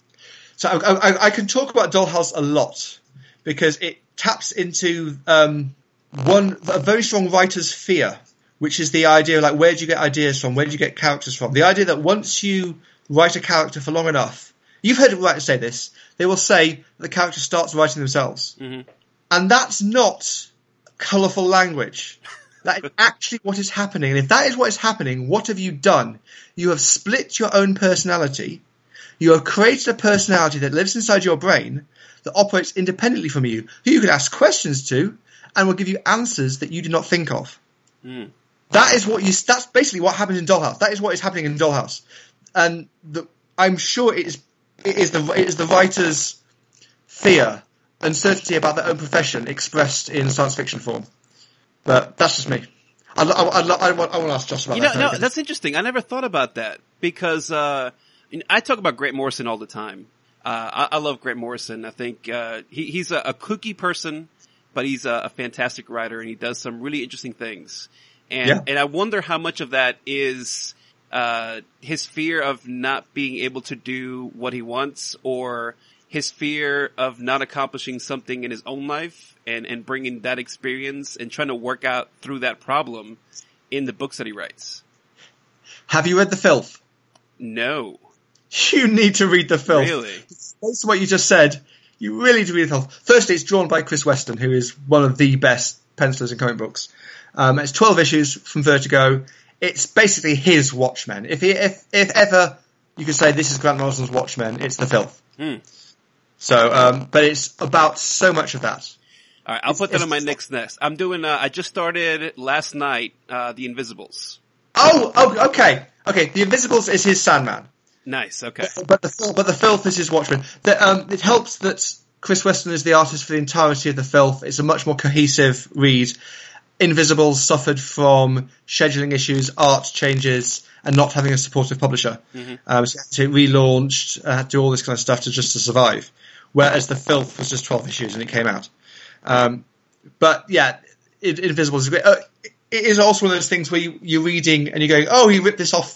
so I, I, I can talk about Dollhouse a lot because it taps into um, one a very strong writer's fear, which is the idea like where do you get ideas from? Where do you get characters from? The idea that once you write a character for long enough, you've heard writers say this. They will say the character starts writing themselves, Mm-hmm. and that's not colourful language. That is actually what is happening. And if that is what is happening, what have you done? You have split your own personality. You have created a personality that lives inside your brain that operates independently from you, who you can ask questions to and will give you answers that you do not think of. Mm. That is what you. That's basically what happens in Dollhouse. That is what is happening in Dollhouse, and the, I'm sure it is. It is the it is the writer's fear, uncertainty about their own profession expressed in science fiction form. But that's just me. I, I, I, I, want, I want to ask Josh about You know, that. no, that's interesting. I never thought about that because uh, you know, I talk about Grant Morrison all the time. Uh, I, I love Grant Morrison. I think uh, he, he's a, a kooky person, but he's a, a fantastic writer, and he does some really interesting things. And Yeah. and I wonder how much of that is uh, his fear of not being able to do what he wants, or his fear of not accomplishing something in his own life, and, and bringing that experience and trying to work out through that problem in the books that he writes. Have you read The Filth? No. You need to read The Filth. Really? Based on what you just said, you really need to read The Filth. Firstly, it's drawn by Chris Weston, who is one of the best pencilers in comic books. Um, it's twelve issues from Vertigo. It's basically his Watchmen. If he, if if ever you could say this is Grant Morrison's Watchmen, it's The Filth. Hmm. So, um, but it's about so much of that. All right, I'll It's- put that on my it's- next nest. I'm doing, uh, I just started last night, uh, The Invisibles. Oh, oh, okay, okay. The Invisibles is his Sandman, Nice, okay. but the Fil- but the Filth is his Watchmen. The, um, it helps that Chris Weston is the artist for the entirety of the Filth. It's a much more cohesive read. Invisibles suffered from scheduling issues, art changes, and not having a supportive publisher. Mm-hmm. Um, so it relaunched, uh, had to do all this kind of stuff to just to survive. Whereas the Filth was just twelve issues and it came out. Um, but yeah, it, Invisibles is great. Uh, it is also one of those things where you, you're reading and you're going, oh, he ripped this off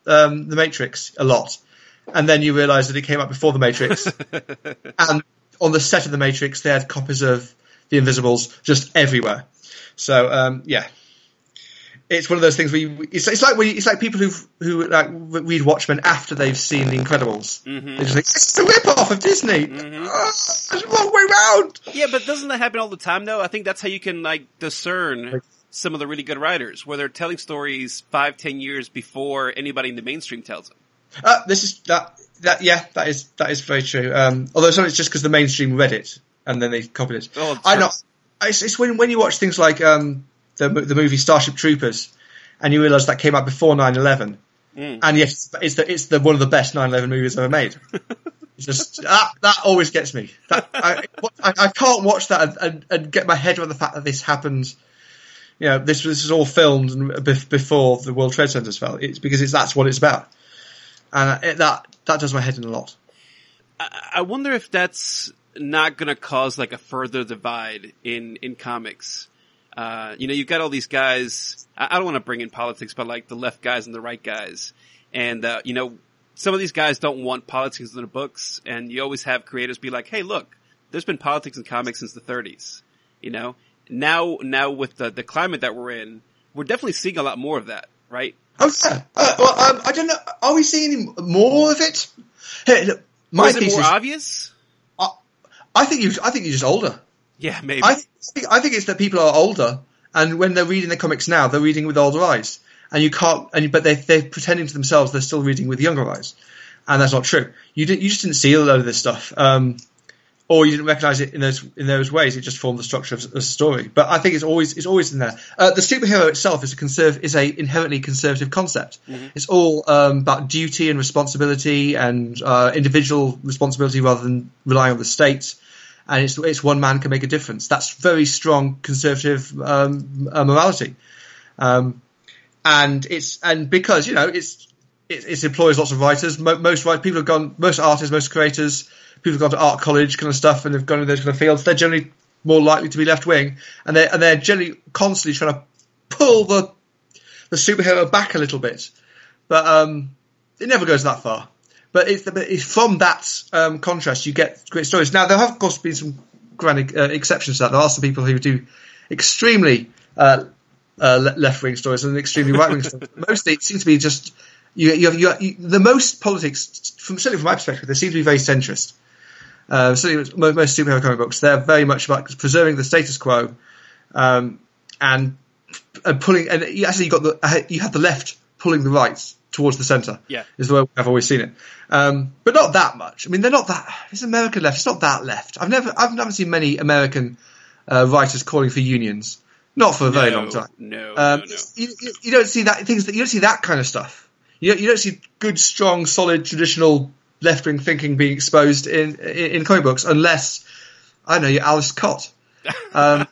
um, The Matrix a lot, and then you realise that it came out before The Matrix, and on the set of The Matrix, they had copies of The Invisibles just everywhere. So um, yeah, it's one of those things where you, it's, it's like when you, it's like people who who like read Watchmen after they've seen The Incredibles. Mm-hmm. They're just like, it's a rip-off of Disney. Mm-hmm. Oh, it's the wrong way round. Yeah, but doesn't that happen all the time, though? I think that's how you can like discern some of the really good writers, where they're telling stories five, ten years before anybody in the mainstream tells them. Uh, this is that that yeah, that is that is very true. Um, although some it's just because the mainstream read it and then they copied it. Oh, I know. It's, it's when when you watch things like um, the the movie Starship Troopers, and you realise that came out before nine eleven, mm. and yet it's, it's the it's the one of the best nine eleven movies ever made. It's just that that always gets me. That I I, I can't watch that and, and, and get my head around the fact that this happened. You know, this this was all filmed before the World Trade Centers fell. It's because it's that's what it's about, and it, that that does my head in a lot. I, I wonder if that's not going to cause like a further divide in, in comics. Uh, you know, you've got all these guys, I, I don't want to bring in politics, but like the left guys and the right guys. And, uh, you know, some of these guys don't want politics in their books, and you always have creators be like, hey, look, there's been politics in comics since the thirties. You know, now, now with the, the climate that we're in, we're definitely seeing a lot more of that, right? Oh, yeah. Uh, well, um, I don't know. Are we seeing any more of it? Hey, look, my is it thesis, more obvious? I think you. I think you're just older. Yeah, maybe. I think, I think it's that people are older, and when they're reading the comics now, they're reading with older eyes, and you can't. And but they they're pretending to themselves they're still reading with younger eyes, and that's not true. You didn't. You just didn't see a load of this stuff, um, or you didn't recognise it in those in those ways. It just formed the structure of the story. But I think it's always it's always in there. Uh, the superhero itself is a conserv is a inherently conservative concept. Mm-hmm. It's all um, about duty and responsibility and uh, individual responsibility rather than relying on the state. And it's, it's one man can make a difference. That's very strong conservative um, uh, morality, um, and it's and because you know it's it, it employs lots of writers. Mo- most writers, people have gone, most artists, most creators, people have gone to art college kind of stuff, and they've gone in those kind of fields. They're generally more likely to be left wing, and they and they're generally constantly trying to pull the the superhero back a little bit, but um, it never goes that far. But it's, it's from that um, contrast you get great stories. Now, there have, of course, been some grand uh, exceptions to that. There are some people who do extremely uh, uh, left-wing stories and extremely right-wing stories. Mostly, it seems to be just you. You have you, you, the most politics, from certainly from my perspective, they seem to be very centrist. Uh, certainly, most, most superhero comic books, they're very much about preserving the status quo um, and and pulling. And actually, you got the you have the left pulling the right towards the centre. Yeah, is the way I've always seen it. Um, but not that much. I mean, they're not that. It's American left. It's not that left. I've never, I've never seen many American uh, writers calling for unions. Not for a very no, long time. No, um, no, no. You, you, you don't see that things that you don't see that kind of stuff. You don't, you don't see good, strong, solid, traditional left-wing thinking being exposed in in, in comic books unless I don't know you're Alice Cott. Um,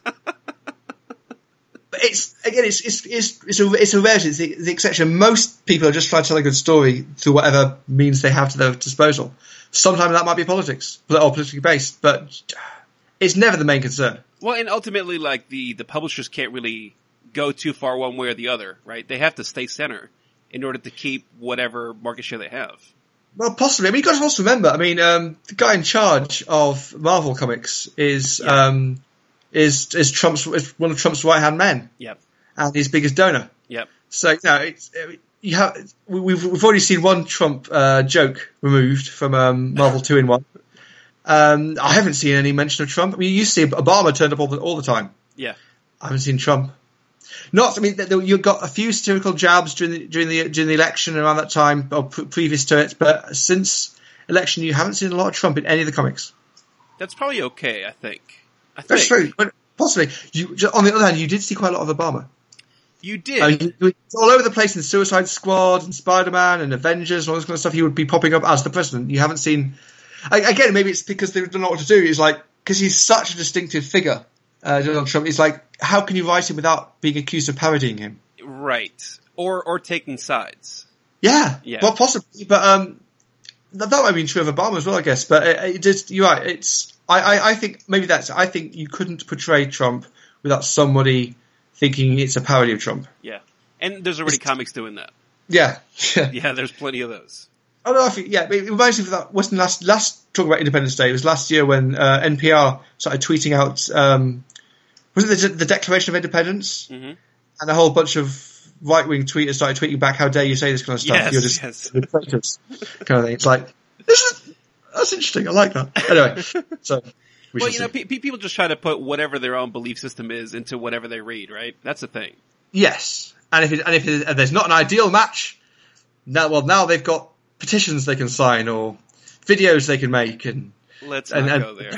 But it's again, it's it's it's it's a it's a rarity. It's the, the exception. Most people are just trying to tell a good story through whatever means they have to their disposal. Sometimes that might be politics or politically based, but it's never the main concern. Well, and ultimately, like the the publishers can't really go too far one way or the other, right? They have to stay center in order to keep whatever market share they have. Well, possibly. I mean, you've got to also remember. I mean, um, the guy in charge of Marvel Comics is. Yeah. Um, Is is Trump's is one of Trump's right hand men? Yep. And his biggest donor. Yep. So you know, it's, you have we've we've already seen one Trump uh, joke removed from um, Marvel two in one. Um, I haven't seen any mention of Trump. I mean, you used to see Obama turned up all the all the time. Yeah. I haven't seen Trump. Not. I mean, you got a few satirical jabs during the during the during the election around that time or pre- previous to it, but since election, you haven't seen a lot of Trump in any of the comics. That's probably okay, I think. I think. That's true, but possibly. You, on the other hand, you did see quite a lot of Obama. You did. I mean, he was all over the place in Suicide Squad and Spider-Man and Avengers and all this kind of stuff. He would be popping up as the president. You haven't seen... Again, maybe it's because they don't know what to do. It's like, because he's such a distinctive figure, uh, Donald Trump. It's like, how can you write him without being accused of parodying him? Right. Or or taking sides. Yeah. Yeah. Well, possibly. But um, that, that might be true of Obama as well, I guess. But it, it just, you're right. It's... I, I, I think maybe that's. I think you couldn't portray Trump without somebody thinking it's a parody of Trump. Yeah, and there's already it's, comics doing that. Yeah. Yeah. Yeah, there's plenty of those. I don't know if you, yeah, it reminds me of that. Wasn't last last talking about Independence Day? It was last year when uh, N P R started tweeting out. Um, was it the, the Declaration of Independence? Mm-hmm. And a whole bunch of right wing tweeters started tweeting back, "How dare you say this kind of stuff? Yes, You're just yes. traitors," kind of thing. It's like this is that's interesting. I like that. Anyway, so we Well, shall you know, see. pe- people just try to put whatever their own belief system is into whatever they read, right? That's the thing. Yes, and if it, and if, it, if there's not an ideal match, now well now they've got petitions they can sign or videos they can make, and Let's and, not and go there.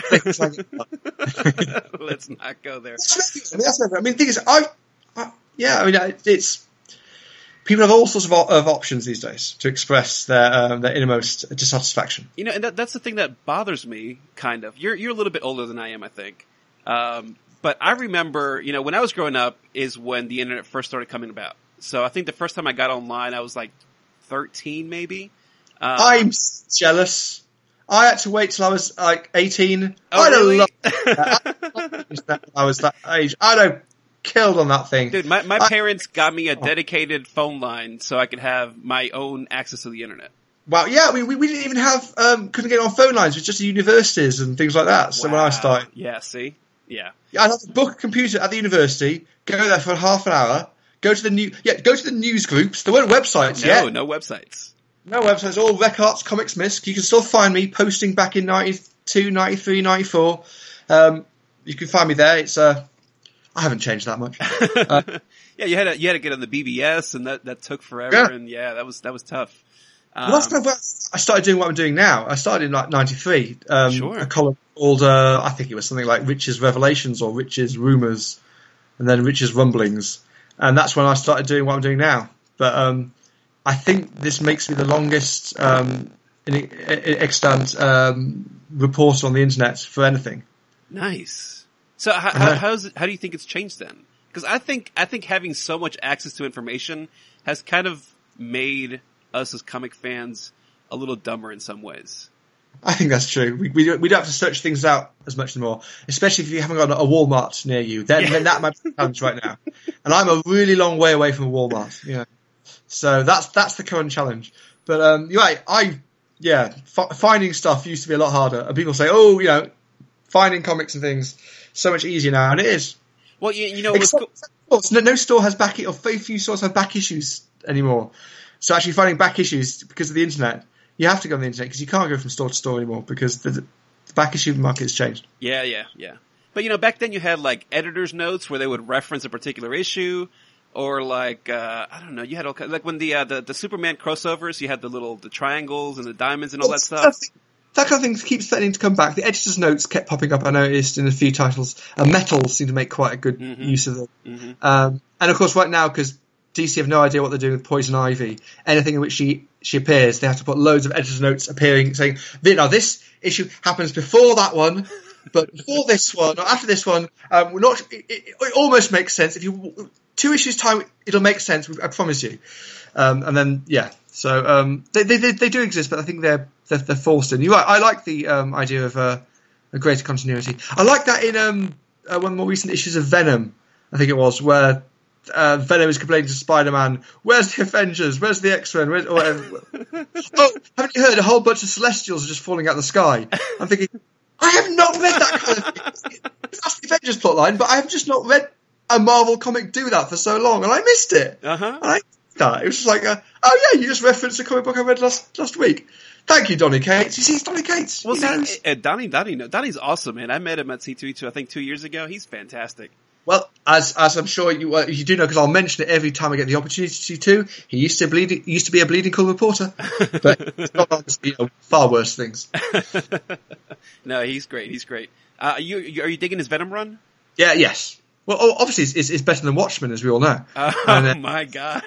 Let's not go there. I mean, that's never, I mean, the thing is, I, I yeah, I mean, it's people have all sorts of, of options these days to express their um, their innermost dissatisfaction. You know, and that, that's the thing that bothers me, kind of. You're you're a little bit older than I am, I think. Um, but I remember, you know, when I was growing up is when the internet first started coming about. So I think the first time I got online, I was like thirteen, maybe. Um, I'm jealous. I had to wait till I was like eighteen. Oh, I don't really? love that. I was that age. I'd have killed on that thing. Dude, my, my I- parents got me a dedicated phone line so I could have my own access to the internet. Well, yeah, we, we we didn't even have um, couldn't get on phone lines. It was just universities and things like that. So when I Wow. started, Yeah, see? Yeah. yeah, I'd have to book a computer at the university, go there for half an hour, go to the new yeah, go to the news groups. There weren't websites No, yet. no websites. No websites, all Rec Arts, Comics Misc. You can still find me posting back in ninety-two, ninety-three, ninety-four. Um, you can find me there. It's uh, I haven't changed that much. Uh, Yeah, you had to, you had to get on the B B S, and that, that took forever, Yeah. and yeah, that was that was tough. Um, well, that's kind of where I started doing what I'm doing now. I started in like ninety-three. Um, Sure. A column called, uh, I think it was something like Rich's Revelations or Rich's Rumours, and then Rich's Rumblings. And that's when I started doing what I'm doing now. But um, I think this makes me the longest um, in, in, extant um, reporter on the internet for anything. Nice. So how, how, how's it, how do you think it's changed then? Because I think I think having so much access to information has kind of made us as comic fans a little dumber in some ways. I think that's true. We we don't, we don't have to search things out as much anymore, especially if you haven't got a Walmart near you. Then, Yeah. then that might be a challenge right now. And I'm a really long way away from a Walmart. Yeah, so that's that's the current challenge. But um, you're right. I yeah, f- finding stuff used to be a lot harder, and people say, oh, you know, finding comics and things so much easier now, and it is. Well, you, you know, what's Except, cool- no, no store has back, or very few stores have back issues anymore. So actually finding back issues because of the internet, you have to go on the internet because you can't go from store to store anymore because the, the back issue market has changed. yeah, yeah, yeah. But you know, back then you had like editor's notes where they would reference a particular issue, or like uh I don't know, you had all kind, like when the uh, the the Superman crossovers, you had the little the triangles and the diamonds and all that stuff. That kind of thing keeps threatening to come back. The editor's notes kept popping up, I noticed, in a few titles. Uh, Metal seemed to make quite a good Mhm. use of them. Mm-hmm. Um, and of course, right now, because D C have no idea what they're doing with Poison Ivy, anything in which she, she appears, they have to put loads of editor's notes appearing, saying, now this issue happens before that one, but before this one, or after this one, um, we're not, it, it, it almost makes sense. If you, two issues time, it'll make sense, I promise you. Um, and then, yeah. So um, they, they they do exist, but I think they're they're, they're forced in. You're right. I like the um, idea of uh, a greater continuity. I like that in um, uh, one of the more recent issues of Venom, I think it was, where uh, Venom is complaining to Spider-Man, "Where's the Avengers? Where's the X-Men? Where's, or whatever." Oh, haven't you heard? A whole bunch of Celestials are just falling out of the sky. I'm thinking, I have not read that kind of thing. That's the Avengers plotline, but I have just not read a Marvel comic do that for so long, and I missed it. Uh huh. And I that. It was just like, a, oh yeah, you just referenced a comic book I read last last week. Thank you, Donny Cates. You see, it's Donny Cates. Well, He see, knows. uh, Donnie, Donnie, no, Donnie's awesome, man. I met him at C two E two, I think, two years ago. He's fantastic. Well, as as I'm sure you uh, you do know, because I'll mention it every time I get the opportunity to. He used to bleed. He used to be a bleeding cool reporter, but he's got on to, you know, far worse things. No, he's great. He's great. Uh, you, you are you digging his Venom run? Yeah. Yes. Well, oh, obviously, it's, it's, it's better than Watchmen, as we all know. Oh And, uh, my god.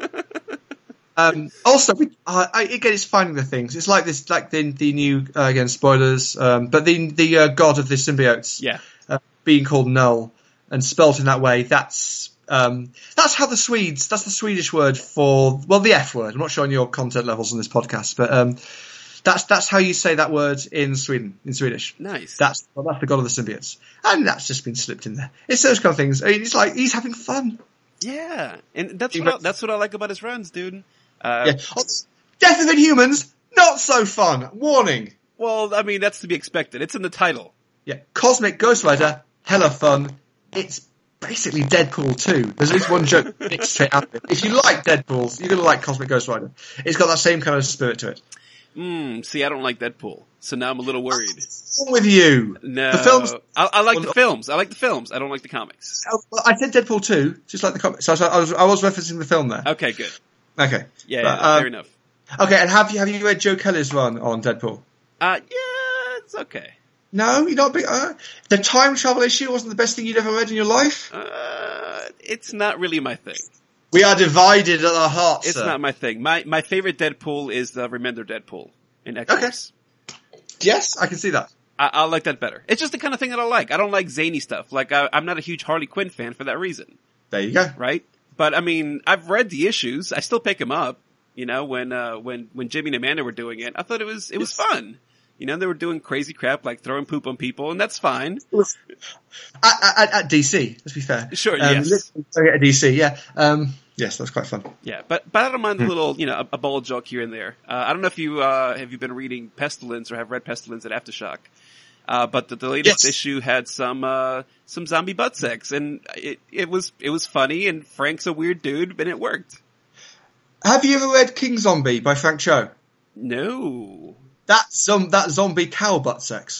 Um, also, we, uh, I, again, it's finding the things. It's like this, like the the new uh, again spoilers, um, but the the uh, god of the symbiotes, Yeah. uh, being called Null and spelt in that way. That's um, that's how the Swedes. That's the Swedish word for well, the F word. I'm not sure on your content levels on this podcast, but um, that's that's how you say that word in Sweden, in Swedish. Nice. That's well, that's the god of the symbiotes, and that's just been slipped in there. It's those kind of things. I mean, it's like he's having fun. Yeah, and that's He what I, went- that's what I like about his runs, dude. Uh, yeah. Oh, Death of Inhumans, not so fun. Warning. Well, I mean, that's to be expected. It's in the title. Yeah. Cosmic Ghost Rider, hella fun. It's basically Deadpool two. There's at least one joke mixed straight out of it. If you like Deadpool, you're going to like Cosmic Ghost Rider. It's got that same kind of spirit to it. Hmm, see, I don't like Deadpool, so now I'm a little worried. What's wrong with you? No. The films... I, I like well, the films. I like the films. I don't like the comics. Well, I said Deadpool two, just like the comics. So I was, I was referencing the film there. Okay, good. Okay. Yeah, but, yeah um, fair enough. Okay, and have you have you read Joe Kelly's run on Deadpool? Uh, yeah, it's okay. No, you're not big. Uh, the time travel issue wasn't the best thing you'd ever read in your life. Uh, it's not really my thing. We are divided at our hearts. It's sir. not my thing. My my favorite Deadpool is the Remender Deadpool in X-Force. Okay. Yes, I can see that. I, I like that better. It's just the kind of thing that I like. I don't like zany stuff. Like I, I'm not a huge Harley Quinn fan for that reason. There you go. Right? But I mean, I've read the issues. I still pick them up. You know, when uh, when when Jimmy and Amanda were doing it, I thought it was it was fun. You know, they were doing crazy crap like throwing poop on people, and that's fine. At, at, at D C, let's be fair. Sure, um, yes. At D C, yeah. Um, yes, that's quite fun. Yeah, but but I don't mind a little, you know, a, a bold joke here and there. Uh, I don't know if you uh, have you been reading Pestilence or have read Pestilence at Aftershock, uh, but the, the latest Yes. issue had some uh, some zombie butt sex, and it it was it was funny, and Frank's a weird dude, and it worked. Have you ever read King Zombie by Frank Cho? No. That's um, that zombie cow butt sex.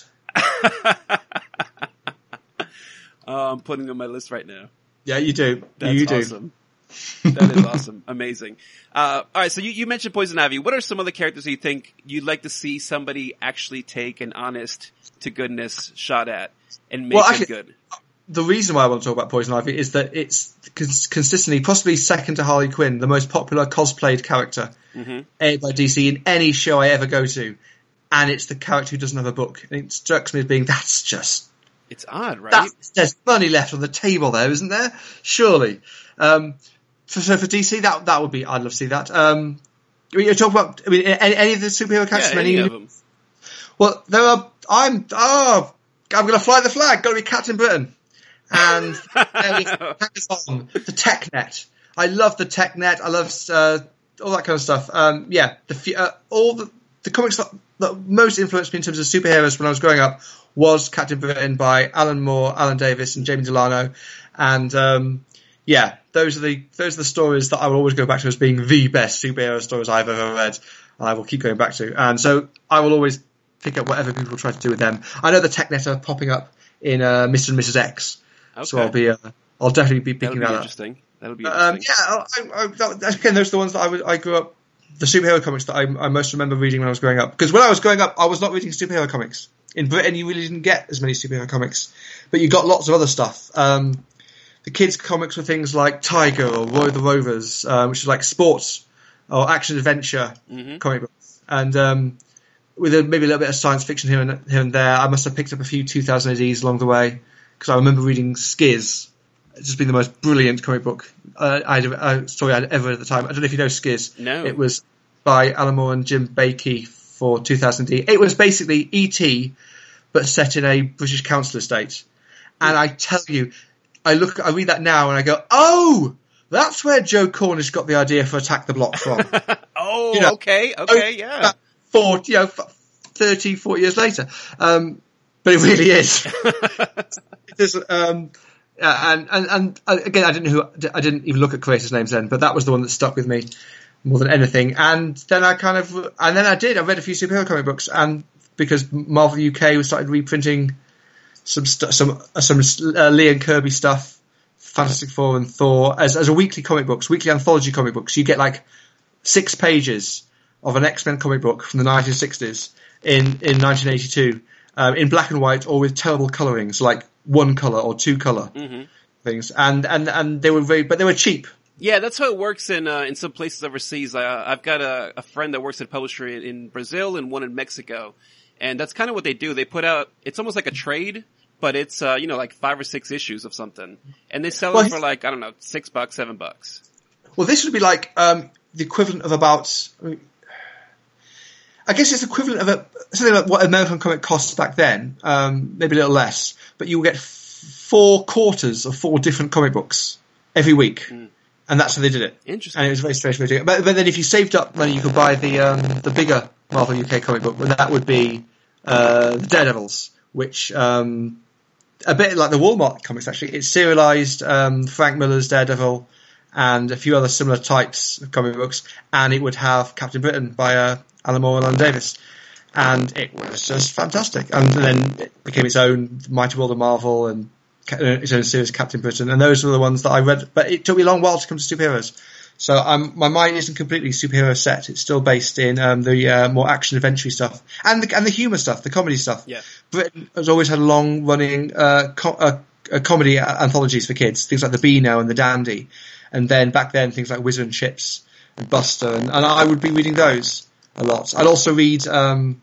Oh, I'm putting it on my list right now. Yeah, you do. That's you do. awesome. That is awesome. Amazing. Uh, alright, so you, you mentioned Poison Ivy. What are some other characters you think you'd like to see somebody actually take an honest to goodness shot at and make Well, it actually- good? The reason why I want to talk about Poison Ivy is that it's cons- consistently, possibly second to Harley Quinn, the most popular cosplayed character Mm-hmm. aired by D C in any show I ever go to. And it's the character who doesn't have a book. And it strikes me as being, that's just... It's odd, right? That's, there's money left on the table there, isn't there? Surely. Um, for, so for D C, that that would be... I'd love to see that. Um, you're talking about... I mean, any, any of the superhero characters? Yeah, any of them. Well, there are... I'm... Oh, I'm going to fly the flag. Got to be Captain Britain. And there is on the TechNet. I love the TechNet. I love uh, all that kind of stuff. Um, yeah, the uh, all the, the comics that, that most influenced me in terms of superheroes when I was growing up was Captain Britain by Alan Moore, Alan Davis, and Jamie Delano. And um, yeah, those are the those are the stories that I will always go back to as being the best superhero stories I've ever read. And I will keep going back to. And so I will always pick up whatever people try to do with them. I know the TechNet are popping up in uh, Mister and Missus X. Okay. So I'll be, uh, I'll definitely be That'll picking be that up. interesting. That'll be Um, interesting. yeah, I, I, that, again, those are the ones that I, was, I grew up, the superhero comics that I, I most remember reading when I was growing up. Because when I was growing up, I was not reading superhero comics. In Britain, you really didn't get as many superhero comics, but you got lots of other stuff. Um, the kids' comics were things like Tiger or Roy the Rovers, uh, which is like sports or action adventure Mm-hmm. comic books, and um, with a, maybe a little bit of science fiction here and here and there. I must have picked up a few two thousand A Ds along the way because I remember reading Skiz. It's just been the most brilliant comic book uh, I'd, uh, story I'd ever read at the time. I don't know if you know Skiz. No. It was by Alan Moore and Jim Bakey for two thousand D. It was basically E T, but set in a British council estate. And I tell you, I look, I read that now and I go, oh, that's where Joe Cornish got the idea for Attack the Block from. Oh, You know, okay, okay, yeah. About forty, you know, thirty, forty years later. Um, but it really is. It is, um, Uh, and, and, and uh, again, I didn't know who, I didn't even look at creators' names then, but that was the one that stuck with me more than anything. And then I kind of, and then I did, I read a few superhero comic books, and because Marvel U K started reprinting some stu- some, uh, some, uh, Lee and Kirby stuff, Fantastic Four and Thor, as, as a weekly comic books, weekly anthology comic books. You get like six pages of an X-Men comic book from the nineteen sixties in, in nineteen eighty-two, um, in black and white or with terrible colouring, so like one colour or two colour Mm-hmm. things, and, and, and they were very, but they were cheap. Yeah, that's how it works in uh, in some places overseas. Uh, I've got a, a friend that works at a publisher in, in Brazil and one in Mexico, and that's kind of what they do. They put out, it's almost like a trade, but it's uh, you know, like five or six issues of something, and they sell Well, it for like, I don't know, six bucks, seven bucks. Well, this would be like um, the equivalent of about, I, mean, I guess it's equivalent of a, something like what American comic costs back then, um, maybe a little less, but you will get f- four quarters of four different comic books every week. Mm. And that's how they did it. Interesting. And it was a very strange way of doing it. But, but then if you saved up money, you could buy the um, the bigger Marvel U K comic book, but that would be uh, the Daredevils, which um, a bit like the Walmart comics, actually. It's serialized um, Frank Miller's Daredevil and a few other similar types of comic books, and it would have Captain Britain by uh, Alan Moore and Alan Davis. And it was just fantastic. And then it became its own Mighty World of Marvel and its own series, Captain Britain, and those were the ones that I read. But it took me a long while to come to superheroes. So I'm, my mind isn't completely superhero set. It's still based in um, the uh, more action adventure stuff and the, and the humour stuff, the comedy stuff. Yeah. Britain has always had long running uh, co- uh, uh, comedy anthologies for kids, things like The Beano and The Dandy, and then back then things like Whizzer and Chips and Buster, and, and I would be reading those a lot. I'd also read Um,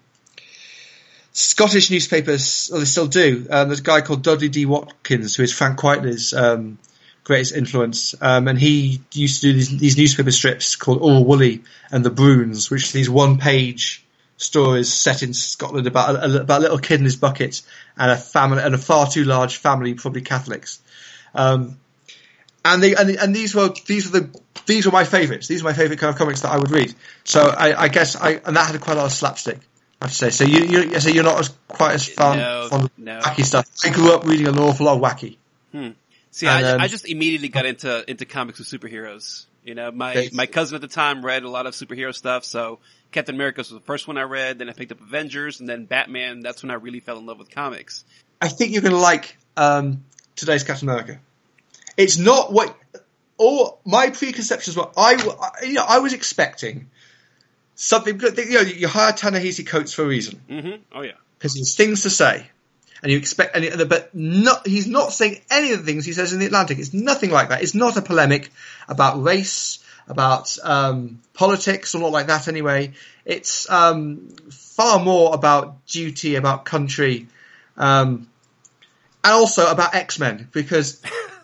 Scottish newspapers, well, they still do. Um, there's a guy called Dudley D. Watkins, who is Frank Quitely's um, greatest influence, um, and he used to do these, these newspaper strips called All Woolly and the Bruins, which are these one-page stories set in Scotland about a, about a little kid in his bucket and a family and a far too large family, probably Catholics. Um, and they and, and these were these were the these were my favourites. These were my favourite kind of comics that I would read. So I, I guess I and that had quite a lot of slapstick, I have to say. So you, you so you're not as quite as fun No, fond of no. wacky stuff. I grew up reading an awful lot of wacky. Hmm. See, And, I, um, I just immediately got into into comics with superheroes. You know, my They- my cousin at the time read a lot of superhero stuff, so Captain America was the first one I read. Then I picked up Avengers, and then Batman. That's when I really fell in love with comics. I think you're going to like um, today's Captain America. It's not what all my preconceptions were. I, I- you know, I was expecting something. You know, you hire Ta-Nehisi Coates for a reason Mm-hmm. Oh yeah. because there's things to say, and you expect. And, but not, he's not saying any of the things he says in The Atlantic. It's nothing like that. It's not a polemic about race, about um, politics, or not like that anyway. It's um, far more about duty, about country, um, and also about X-Men, because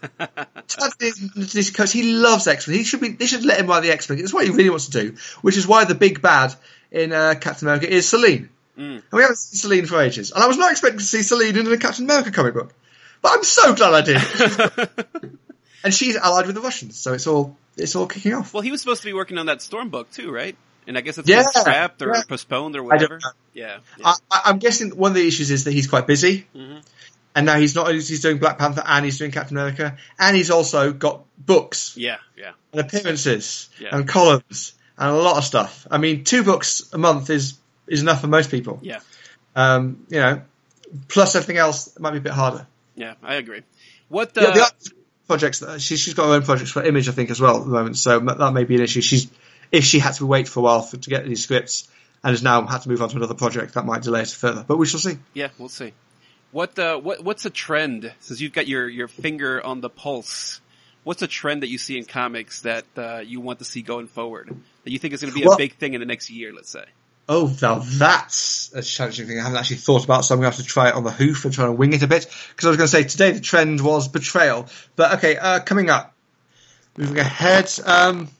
Ta-Nehisi Coates, he loves X-Men. He should be. They should let him write the X-Men. It's what he really wants to do, which is why the big bad in uh, Captain America is Selene. Mm. And we haven't seen Selene for ages. And I was not expecting to see Selene in a Captain America comic book, but I'm so glad I did. And she's allied with the Russians, so it's all it's all kicking off. Well, he was supposed to be working on that Storm book too, right? And I guess it's Yeah, been scrapped or yeah. postponed or I don't whatever. know. Yeah. yeah. I, I'm guessing one of the issues is that he's quite busy, Mhm. and now he's not only he's doing Black Panther and he's doing Captain America, and he's also got books yeah. Yeah. and appearances Yeah. and columns and a lot of stuff. I mean, two books a month is is enough for most people. Yeah. Um, you know, plus everything else it might be a bit harder. Yeah. I agree. What the? Yeah, the other projects that she, she's got her own projects for Image, I think, as well at the moment. So that may be an issue. She's if she had to wait for a while for, to get these scripts and has now had to move on to another project, that might delay it further. But we shall see. Yeah, we'll see. What uh, what what's a trend? Since you've got your your finger on the pulse, what's a trend that you see in comics that uh, you want to see going forward? That you think is going to be Well- a big thing in the next year? Let's say. Oh, now that's a challenging thing I haven't actually thought about, so I'm going to have to try it on the hoof and try and wing it a bit. Because I was going to say today the trend was betrayal. But okay, uh, coming up. Moving ahead. Um,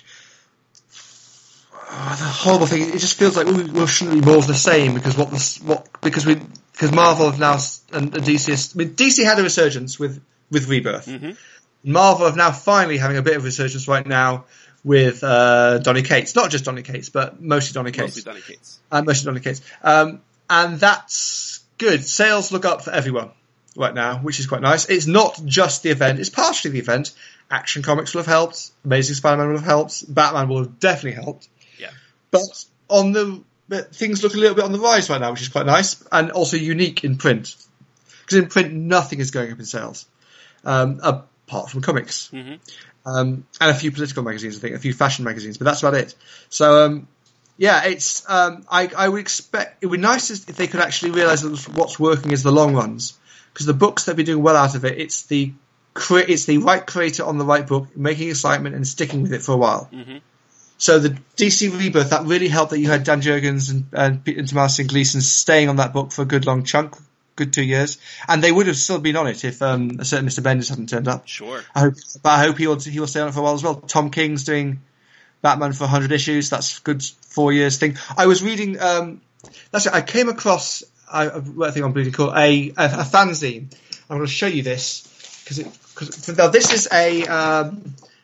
oh, the horrible thing, it just feels like we, we shouldn't be more of the same because what was, what, because we, because Marvel have now, and, and D C is, I mean, D C had a resurgence with, with Rebirth. Mm-hmm. Marvel have now finally having a bit of a resurgence right now with uh, Donny Cates. Not just Donny Cates, but mostly Donny Cates. Mostly Donny Cates. Uh, mostly Donny Cates. Um, and that's good. Sales look up for everyone right now, which is quite nice. It's not just the event, it's partially the event. Action Comics will have helped. Amazing Spider-Man will have helped. Batman will have definitely helped. Yeah. But on the but things look a little bit on the rise right now, which is quite nice, and also unique in print. Because in print, nothing is going up in sales, um, apart from comics. Mm-hmm. Um, and a few political magazines, I think, a few fashion magazines, but that's about it. So, um, yeah, it's, um, I, I would expect, it would be nice if they could actually realise that what's working is the long runs. Because the books that be doing well out of it, it's the, cre- it's the right creator on the right book, making excitement and sticking with it for a while. Mm-hmm. So the D C Rebirth, that really helped that you had Dan Jurgens and, and Peter Tomasi and Gleason staying on that book for a good long chunk, good two years. And they would have still been on it if, um, a certain Mister Bendis hadn't turned up. Sure. I hope, but I hope he will, he will stay on it for a while as well. Tom King's doing Batman for one hundred issues. That's a good four years thing. I was reading, um, that's it. I came across, I, I think I'm bleeding cool, a, a, a fanzine. I'm going to show you this because it, cause, now this is a, um,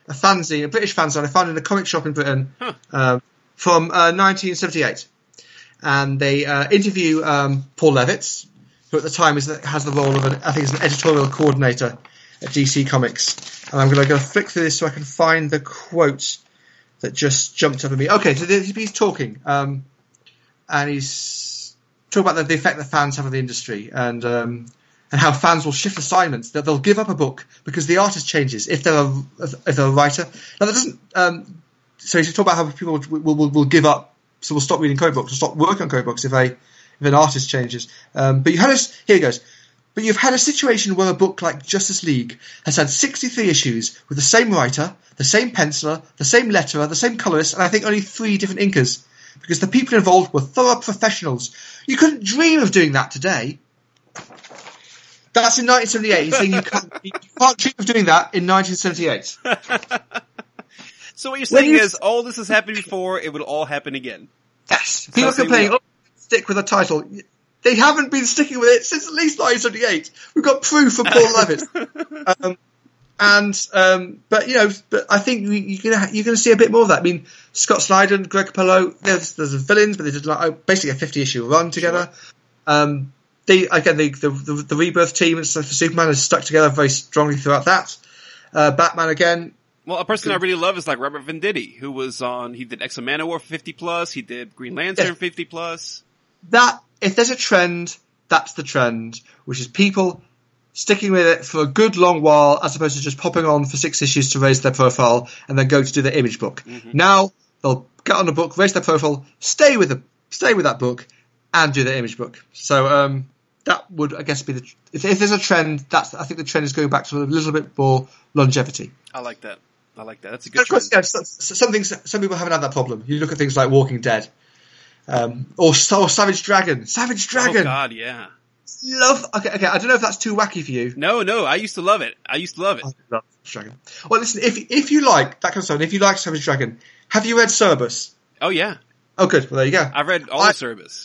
a fanzine, a British fanzine I found in a comic shop in Britain huh. um, from uh, nineteen seventy-eight. And they uh, interview um, Paul Levitz, who at the time is has the role of, an, I think, is an editorial coordinator at D C Comics. And I'm going to go flick through this so I can find the quote that just jumped up at me. Okay, so he's talking, um, and he's talking about the, the effect that fans have on the industry, and um, and how fans will shift assignments, that they'll give up a book because the artist changes if they're a, if they're a writer. Now that doesn't. Um, so he's talking about how people will, will, will give up. So we'll stop reading comic books, we'll stop working on comic books if a if an artist changes. Um, but you had a, here it goes. But you've had a situation where a book like Justice League has had sixty-three issues with the same writer, the same penciler, the same letterer, the same colorist, and I think only three different inkers. Because the people involved were thorough professionals. You couldn't dream of doing that today. That's in nineteen seventy-eight. He's saying you can't, you can't dream of doing that in nineteen seventy-eight. So what you're saying is, all this has happened before, it will all happen again. Yes. People are complaining, oh, stick with a title. They haven't been sticking with it since at least nineteen seventy-eight. We've got proof from Paul Levitz. Um, and, um, but, you know, but I think you, you're going you're to see a bit more of that. I mean, Scott Snyder and Greg Capullo, there's, there's villains, but they did like, basically a fifty-issue run together. Sure. Um, they, again, the, the, the, the Rebirth team and stuff for Superman has stuck together very strongly throughout that. Uh, Batman, again. Well, a person I really love is like Robert Venditti, who was on, he did X of Manowar for fifty plus, he did Green Lantern yeah. fifty plus. That, if there's a trend, that's the trend, which is people sticking with it for a good long while as opposed to just popping on for six issues to raise their profile and then go to do their image book. Mm-hmm. Now, they'll get on the book, raise their profile, stay with the, stay with that book and do their image book. So, um, that would, I guess, be the, if, if there's a trend, that's, I think the trend is going back to a little bit more longevity. I like that. I like that. That's a good of course, trend. Yeah, so, so some things, some people haven't had that problem. You look at things like Walking Dead, um, or, or Savage Dragon. Savage Dragon. Oh God, yeah. Love. Okay, okay. I don't know if that's too wacky for you. No, no. I used to love it. I used to love it. I love Dragon. Well, listen. If if you like that kind of stuff, if you like Savage Dragon, have you read Cerebus? Oh yeah. Oh, good. Well, there you go. I've read all I, of Cerebus.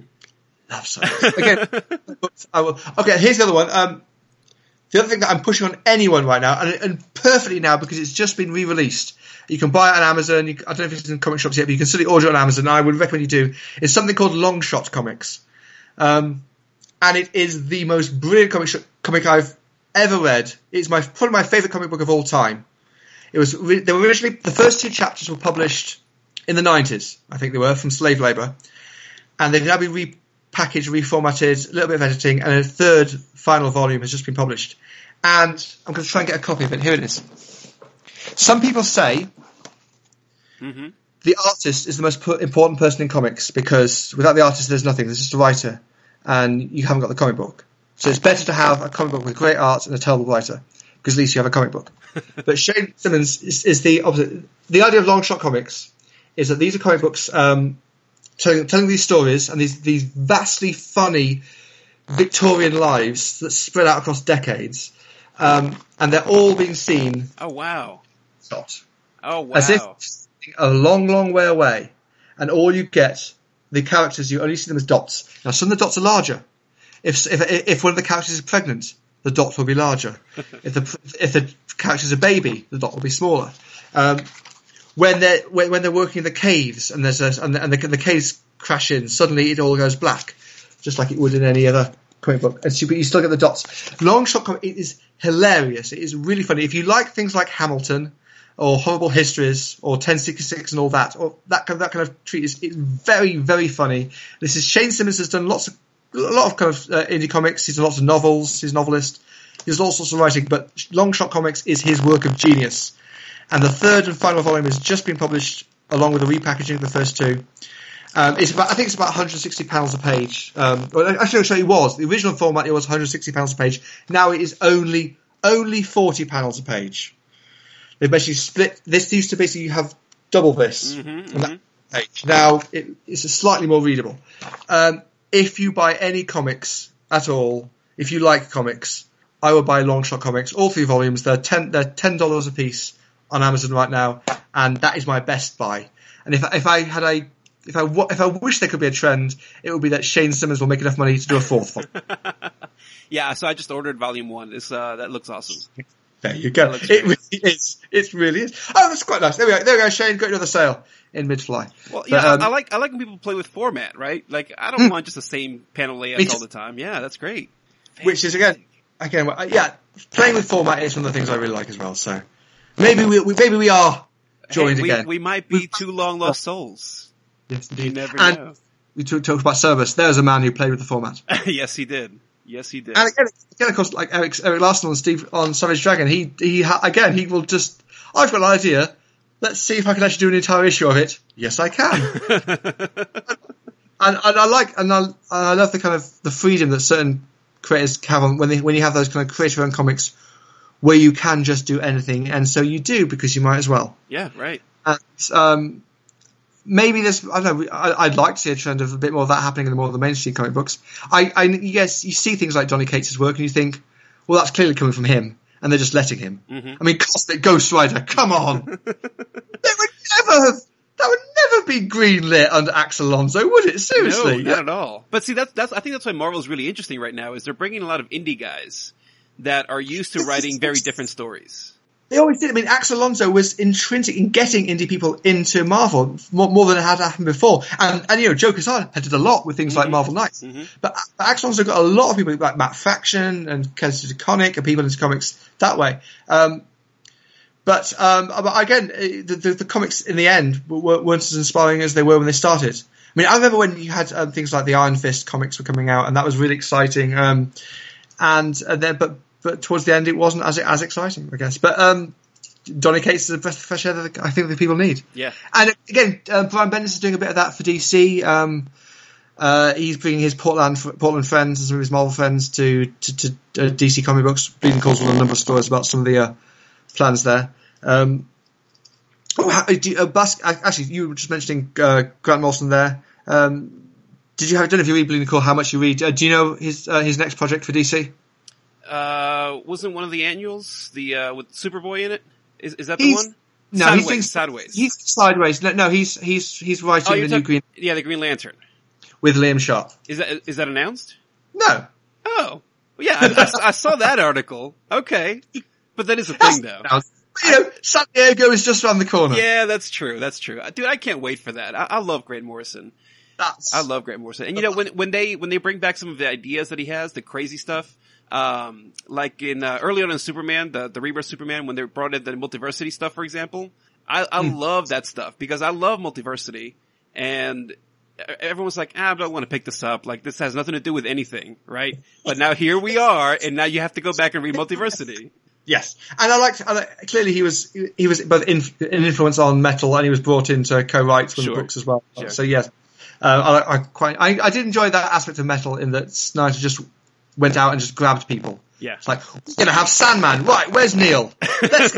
Love Cerebus. Again, I will. Okay, here's the other one. Um, the other thing that I'm pushing on anyone right now, and, and perfectly now because it's just been re-released. You can buy it on Amazon. You, I don't know if it's in comic shops yet, but you can certainly order it on Amazon. I would recommend you do. It's something called Long Shot Comics. Um, and it is the most brilliant comic, sh- comic I've ever read. It's my probably my favourite comic book of all time. It was re- they were originally the first two chapters were published in the nineties. I think they were from slave labour, and they've now been repackaged, reformatted, a little bit of editing, and a third final volume has just been published. And I'm going to try and get a copy of it. Here it is. Some people say mm-hmm. the artist is the most important person in comics because without the artist, there's nothing. There's just a writer, and you haven't got the comic book. So it's better to have a comic book with great art and a terrible writer because at least you have a comic book. But Shane Simmons is, is the opposite. The idea of Long Shot Comics is that these are comic books um, telling, telling these stories and these, these vastly funny Victorian lives that spread out across decades, um, and they're all being seen. Oh wow! Shot. Oh wow! As if a long, long way away, and all you get the characters you only see them as dots. Now some of the dots are larger. If if if one of the characters is pregnant, the dot will be larger. if the if the character is a baby, the dot will be smaller. Um, when they're when, when they're working in the caves and there's a, and, the, and the, the caves crash in, suddenly it all goes black, just like it would in any other comic book. And so, but you still get the dots. Long Shot comic, it is hilarious. It is really funny. If you like things like Hamilton or Horrible Histories or ten sixty-six and all that, or that kind of, that kind of treat, is it's very very funny. This is Shane Simmons has done lots of a lot of kind of uh, indie comics. He's done lots of novels. He's a novelist. He does all sorts of writing, but Long Shot Comics is his work of genius. And the third and final volume has just been published along with the repackaging of the first two. Um, it's about, I think it's about one hundred sixty pounds a page. Um, well, actually, actually, it was. The original format, it was one hundred sixty pounds a page. Now it is only, only forty pounds a page. They basically split, this used to basically have double this mm-hmm, on mm-hmm. that page. Now it, it's a slightly more readable. Um, if you buy any comics at all, if you like comics, I would buy Long Shot Comics, all three volumes. They're ten, they're ten dollars a piece on Amazon right now, and that is my best buy. And if if I had a if I if I wish there could be a trend, it would be that Shane Simmons will make enough money to do a fourth one. Yeah, so I just ordered volume one. It's uh, that looks awesome. There you go. It really is. It really is. Oh, that's quite nice. There we go. There we go. Shane got another sale in mid-fly. Well, yeah, but, um, I, I like I like when people play with format, right? Like, I don't mm, want just the same panel layouts all the time. Yeah, that's great. Fantastic. Which is again, again, yeah, playing with format is one of the things I really like as well. So maybe we, we maybe we are joined hey, we, again. We might be two long lost souls. Yes, indeed. You never and know. We talked about service. There's a man who played with the format. Yes, he did. Yes, he did. And again, again, of course, like Eric, Eric Larson on Steve on Savage Dragon, he he ha, again he will just. I've got an idea. Let's see if I can actually do an entire issue of it. Yes, I can. and, and I like and I, and I love the kind of the freedom that certain creators have on when they when you have those kind of creator-owned comics where you can just do anything, and so you do because you might as well. Yeah, right. And um, maybe there's, I don't know, I, I'd like to see a trend of a bit more of that happening in more of the mainstream comic books. I, I yes, you see things like Donny Cates' work and you think, well, that's clearly coming from him, and they're just letting him. Mm-hmm. I mean, Cosmic Ghost Rider, come on! They would never have, that would never be greenlit under Axel Alonso, would it? Seriously. No, not at all. But see, that's, that's, I think that's why Marvel's really interesting right now, is they're bringing a lot of indie guys that are used to writing very different stories. They always did. I mean, Axel Alonso was intrinsic in getting indie people into Marvel more, more than it had happened before. And, and you know, Joe Quesada had did a lot with things mm-hmm. like Marvel Knights. Mm-hmm. But, but Axel Alonso got a lot of people like Matt Fraction and Kelsey DeConnick and people into comics that way. Um, but, um, but again, the, the, the comics in the end weren't as inspiring as they were when they started. I mean, I remember when you had um, things like the Iron Fist comics were coming out, and that was really exciting. Um, and, and then, but, But towards the end, it wasn't as as exciting, I guess. But um, Donny Cates is a breath of fresh air that I think the people need. Yeah. And again, uh, Brian Bendis is doing a bit of that for D C. Um, uh, he's bringing his Portland Portland friends and some of his Marvel friends to to, to uh, D C comic books. Bleeding Coals on a number of stories about some of the uh, plans there. Um, oh, how, do you, uh, Bas- actually, you were just mentioning uh, Grant Morrison there. Um, did you have? I don't know if you read Bleeding Coal. How much you read? Uh, do you know his uh, his next project for D C? Uh, wasn't one of the annuals the uh with Superboy in it? Is is that the he's, one? No, Sideways, he's doing, Sideways. He's Sideways. No, no, he's he's he's writing oh, the talking, new Green. Yeah, the Green Lantern with Liam Sharp. Is that is that announced? No. Oh, well, yeah, I, I, I saw that article. Okay, but that is a thing, though. You know, San Diego is just around the corner. Yeah, that's true. That's true, dude. I can't wait for that. I, I love Grant Morrison. That's, I love Grant Morrison, and you know when when they when they bring back some of the ideas that he has, the crazy stuff. Um, like in, uh, early on in Superman, the, the Rebirth Superman, when they brought in the multiversity stuff, for example, I, I mm. love that stuff because I love multiversity, and everyone's like, ah, I don't want to pick this up. Like, this has nothing to do with anything, right? But now here we are, and now you have to go back and read multiversity. Yes. And I liked, I liked clearly he was, he was both in, an influence on Metal, and he was brought in to co-write some sure. of the books as well. Sure. So yes, uh, I, I quite, I, I did enjoy that aspect of Metal in that Snyder just went out and just grabbed people. Yeah. It's like, we're going to have Sandman. Right, where's Neil? Let's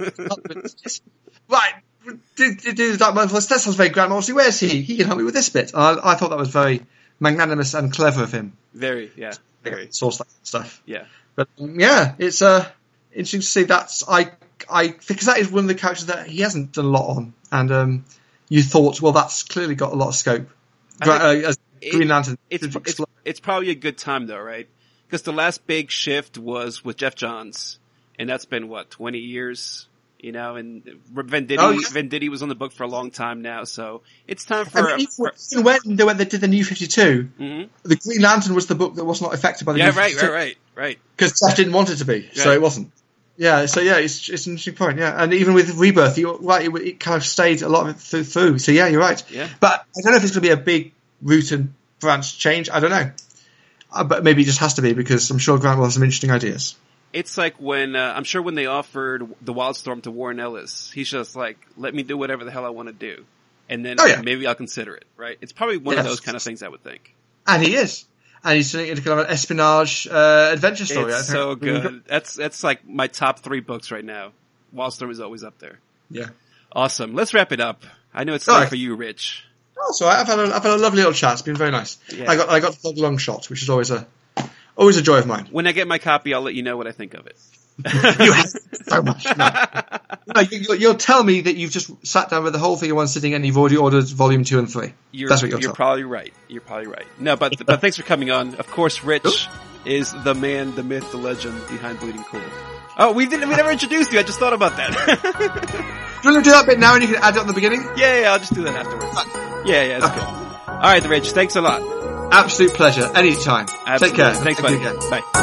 right, do, do, do the Dark Marvelous. That sounds very Grant Morrison. Where's he? He can help me with this bit. I, I thought that was very magnanimous and clever of him. Very, yeah. Very. Source that stuff. Yeah. But, um, yeah, it's uh, interesting to see. That's, I, I, because that is one of the characters that he hasn't done a lot on. And um, you thought, well, that's clearly got a lot of scope. Gra- uh, as Green Lantern. It, it's, it's, it's probably a good time, though, right? Because the last big shift was with Jeff Johns, and that's been, what, twenty years? You know, and Venditti, oh, yeah. Venditti was on the book for a long time now, so it's time for... I mean, even, even when they, when they did the New fifty-two, mm-hmm. the Green Lantern was the book that was not affected by the yeah, New right, fifty-two. Yeah, right, right, right. Because Jeff didn't want it to be, right. So it wasn't. Yeah, so yeah, it's, it's an interesting point, yeah. And even with Rebirth, you're right, it, it kind of stayed a lot of it through, so yeah, you're right. Yeah. But I don't know if it's going to be a big root and branch change, I don't know. Uh, but maybe it just has to be, because I'm sure Grant will have some interesting ideas. It's like when, uh, I'm sure when they offered the Wildstorm to Warren Ellis, he's just like, let me do whatever the hell I want to do. And then oh, yeah. maybe I'll consider it, right? It's probably one yes. of those kind of things, I would think. And he is. And he's doing it kind of an espionage, uh, adventure story. It's so good. That's, that's like my top three books right now. Wildstorm is always up there. Yeah. Awesome. Let's wrap it up. I know it's time right. for you, Rich. Oh, so I've had a, I've had a lovely little chat. It's been very nice. Yeah. I got, I got the long shot, which is always a, always a joy of mine. When I get my copy, I'll let you know what I think of it. You have so much. No. No, you, you'll tell me that you've just sat down with the whole thing in one sitting and you've already ordered volume two and three. You're, That's what you'll You're tell. probably right. You're probably right. No, but but thanks for coming on. Of course, Rich, is the man, the myth, the legend behind Bleeding Cool. Oh, we didn't, we never introduced you. I just thought about that. Do you want to do that bit now and you can add it on the beginning? Yeah, yeah, I'll just do that afterwards. Yeah, yeah, that's okay. Cool. Alright, Rich, thanks a lot. Absolute pleasure. Anytime. Absolutely. Take care. Thanks, Thank buddy. Bye.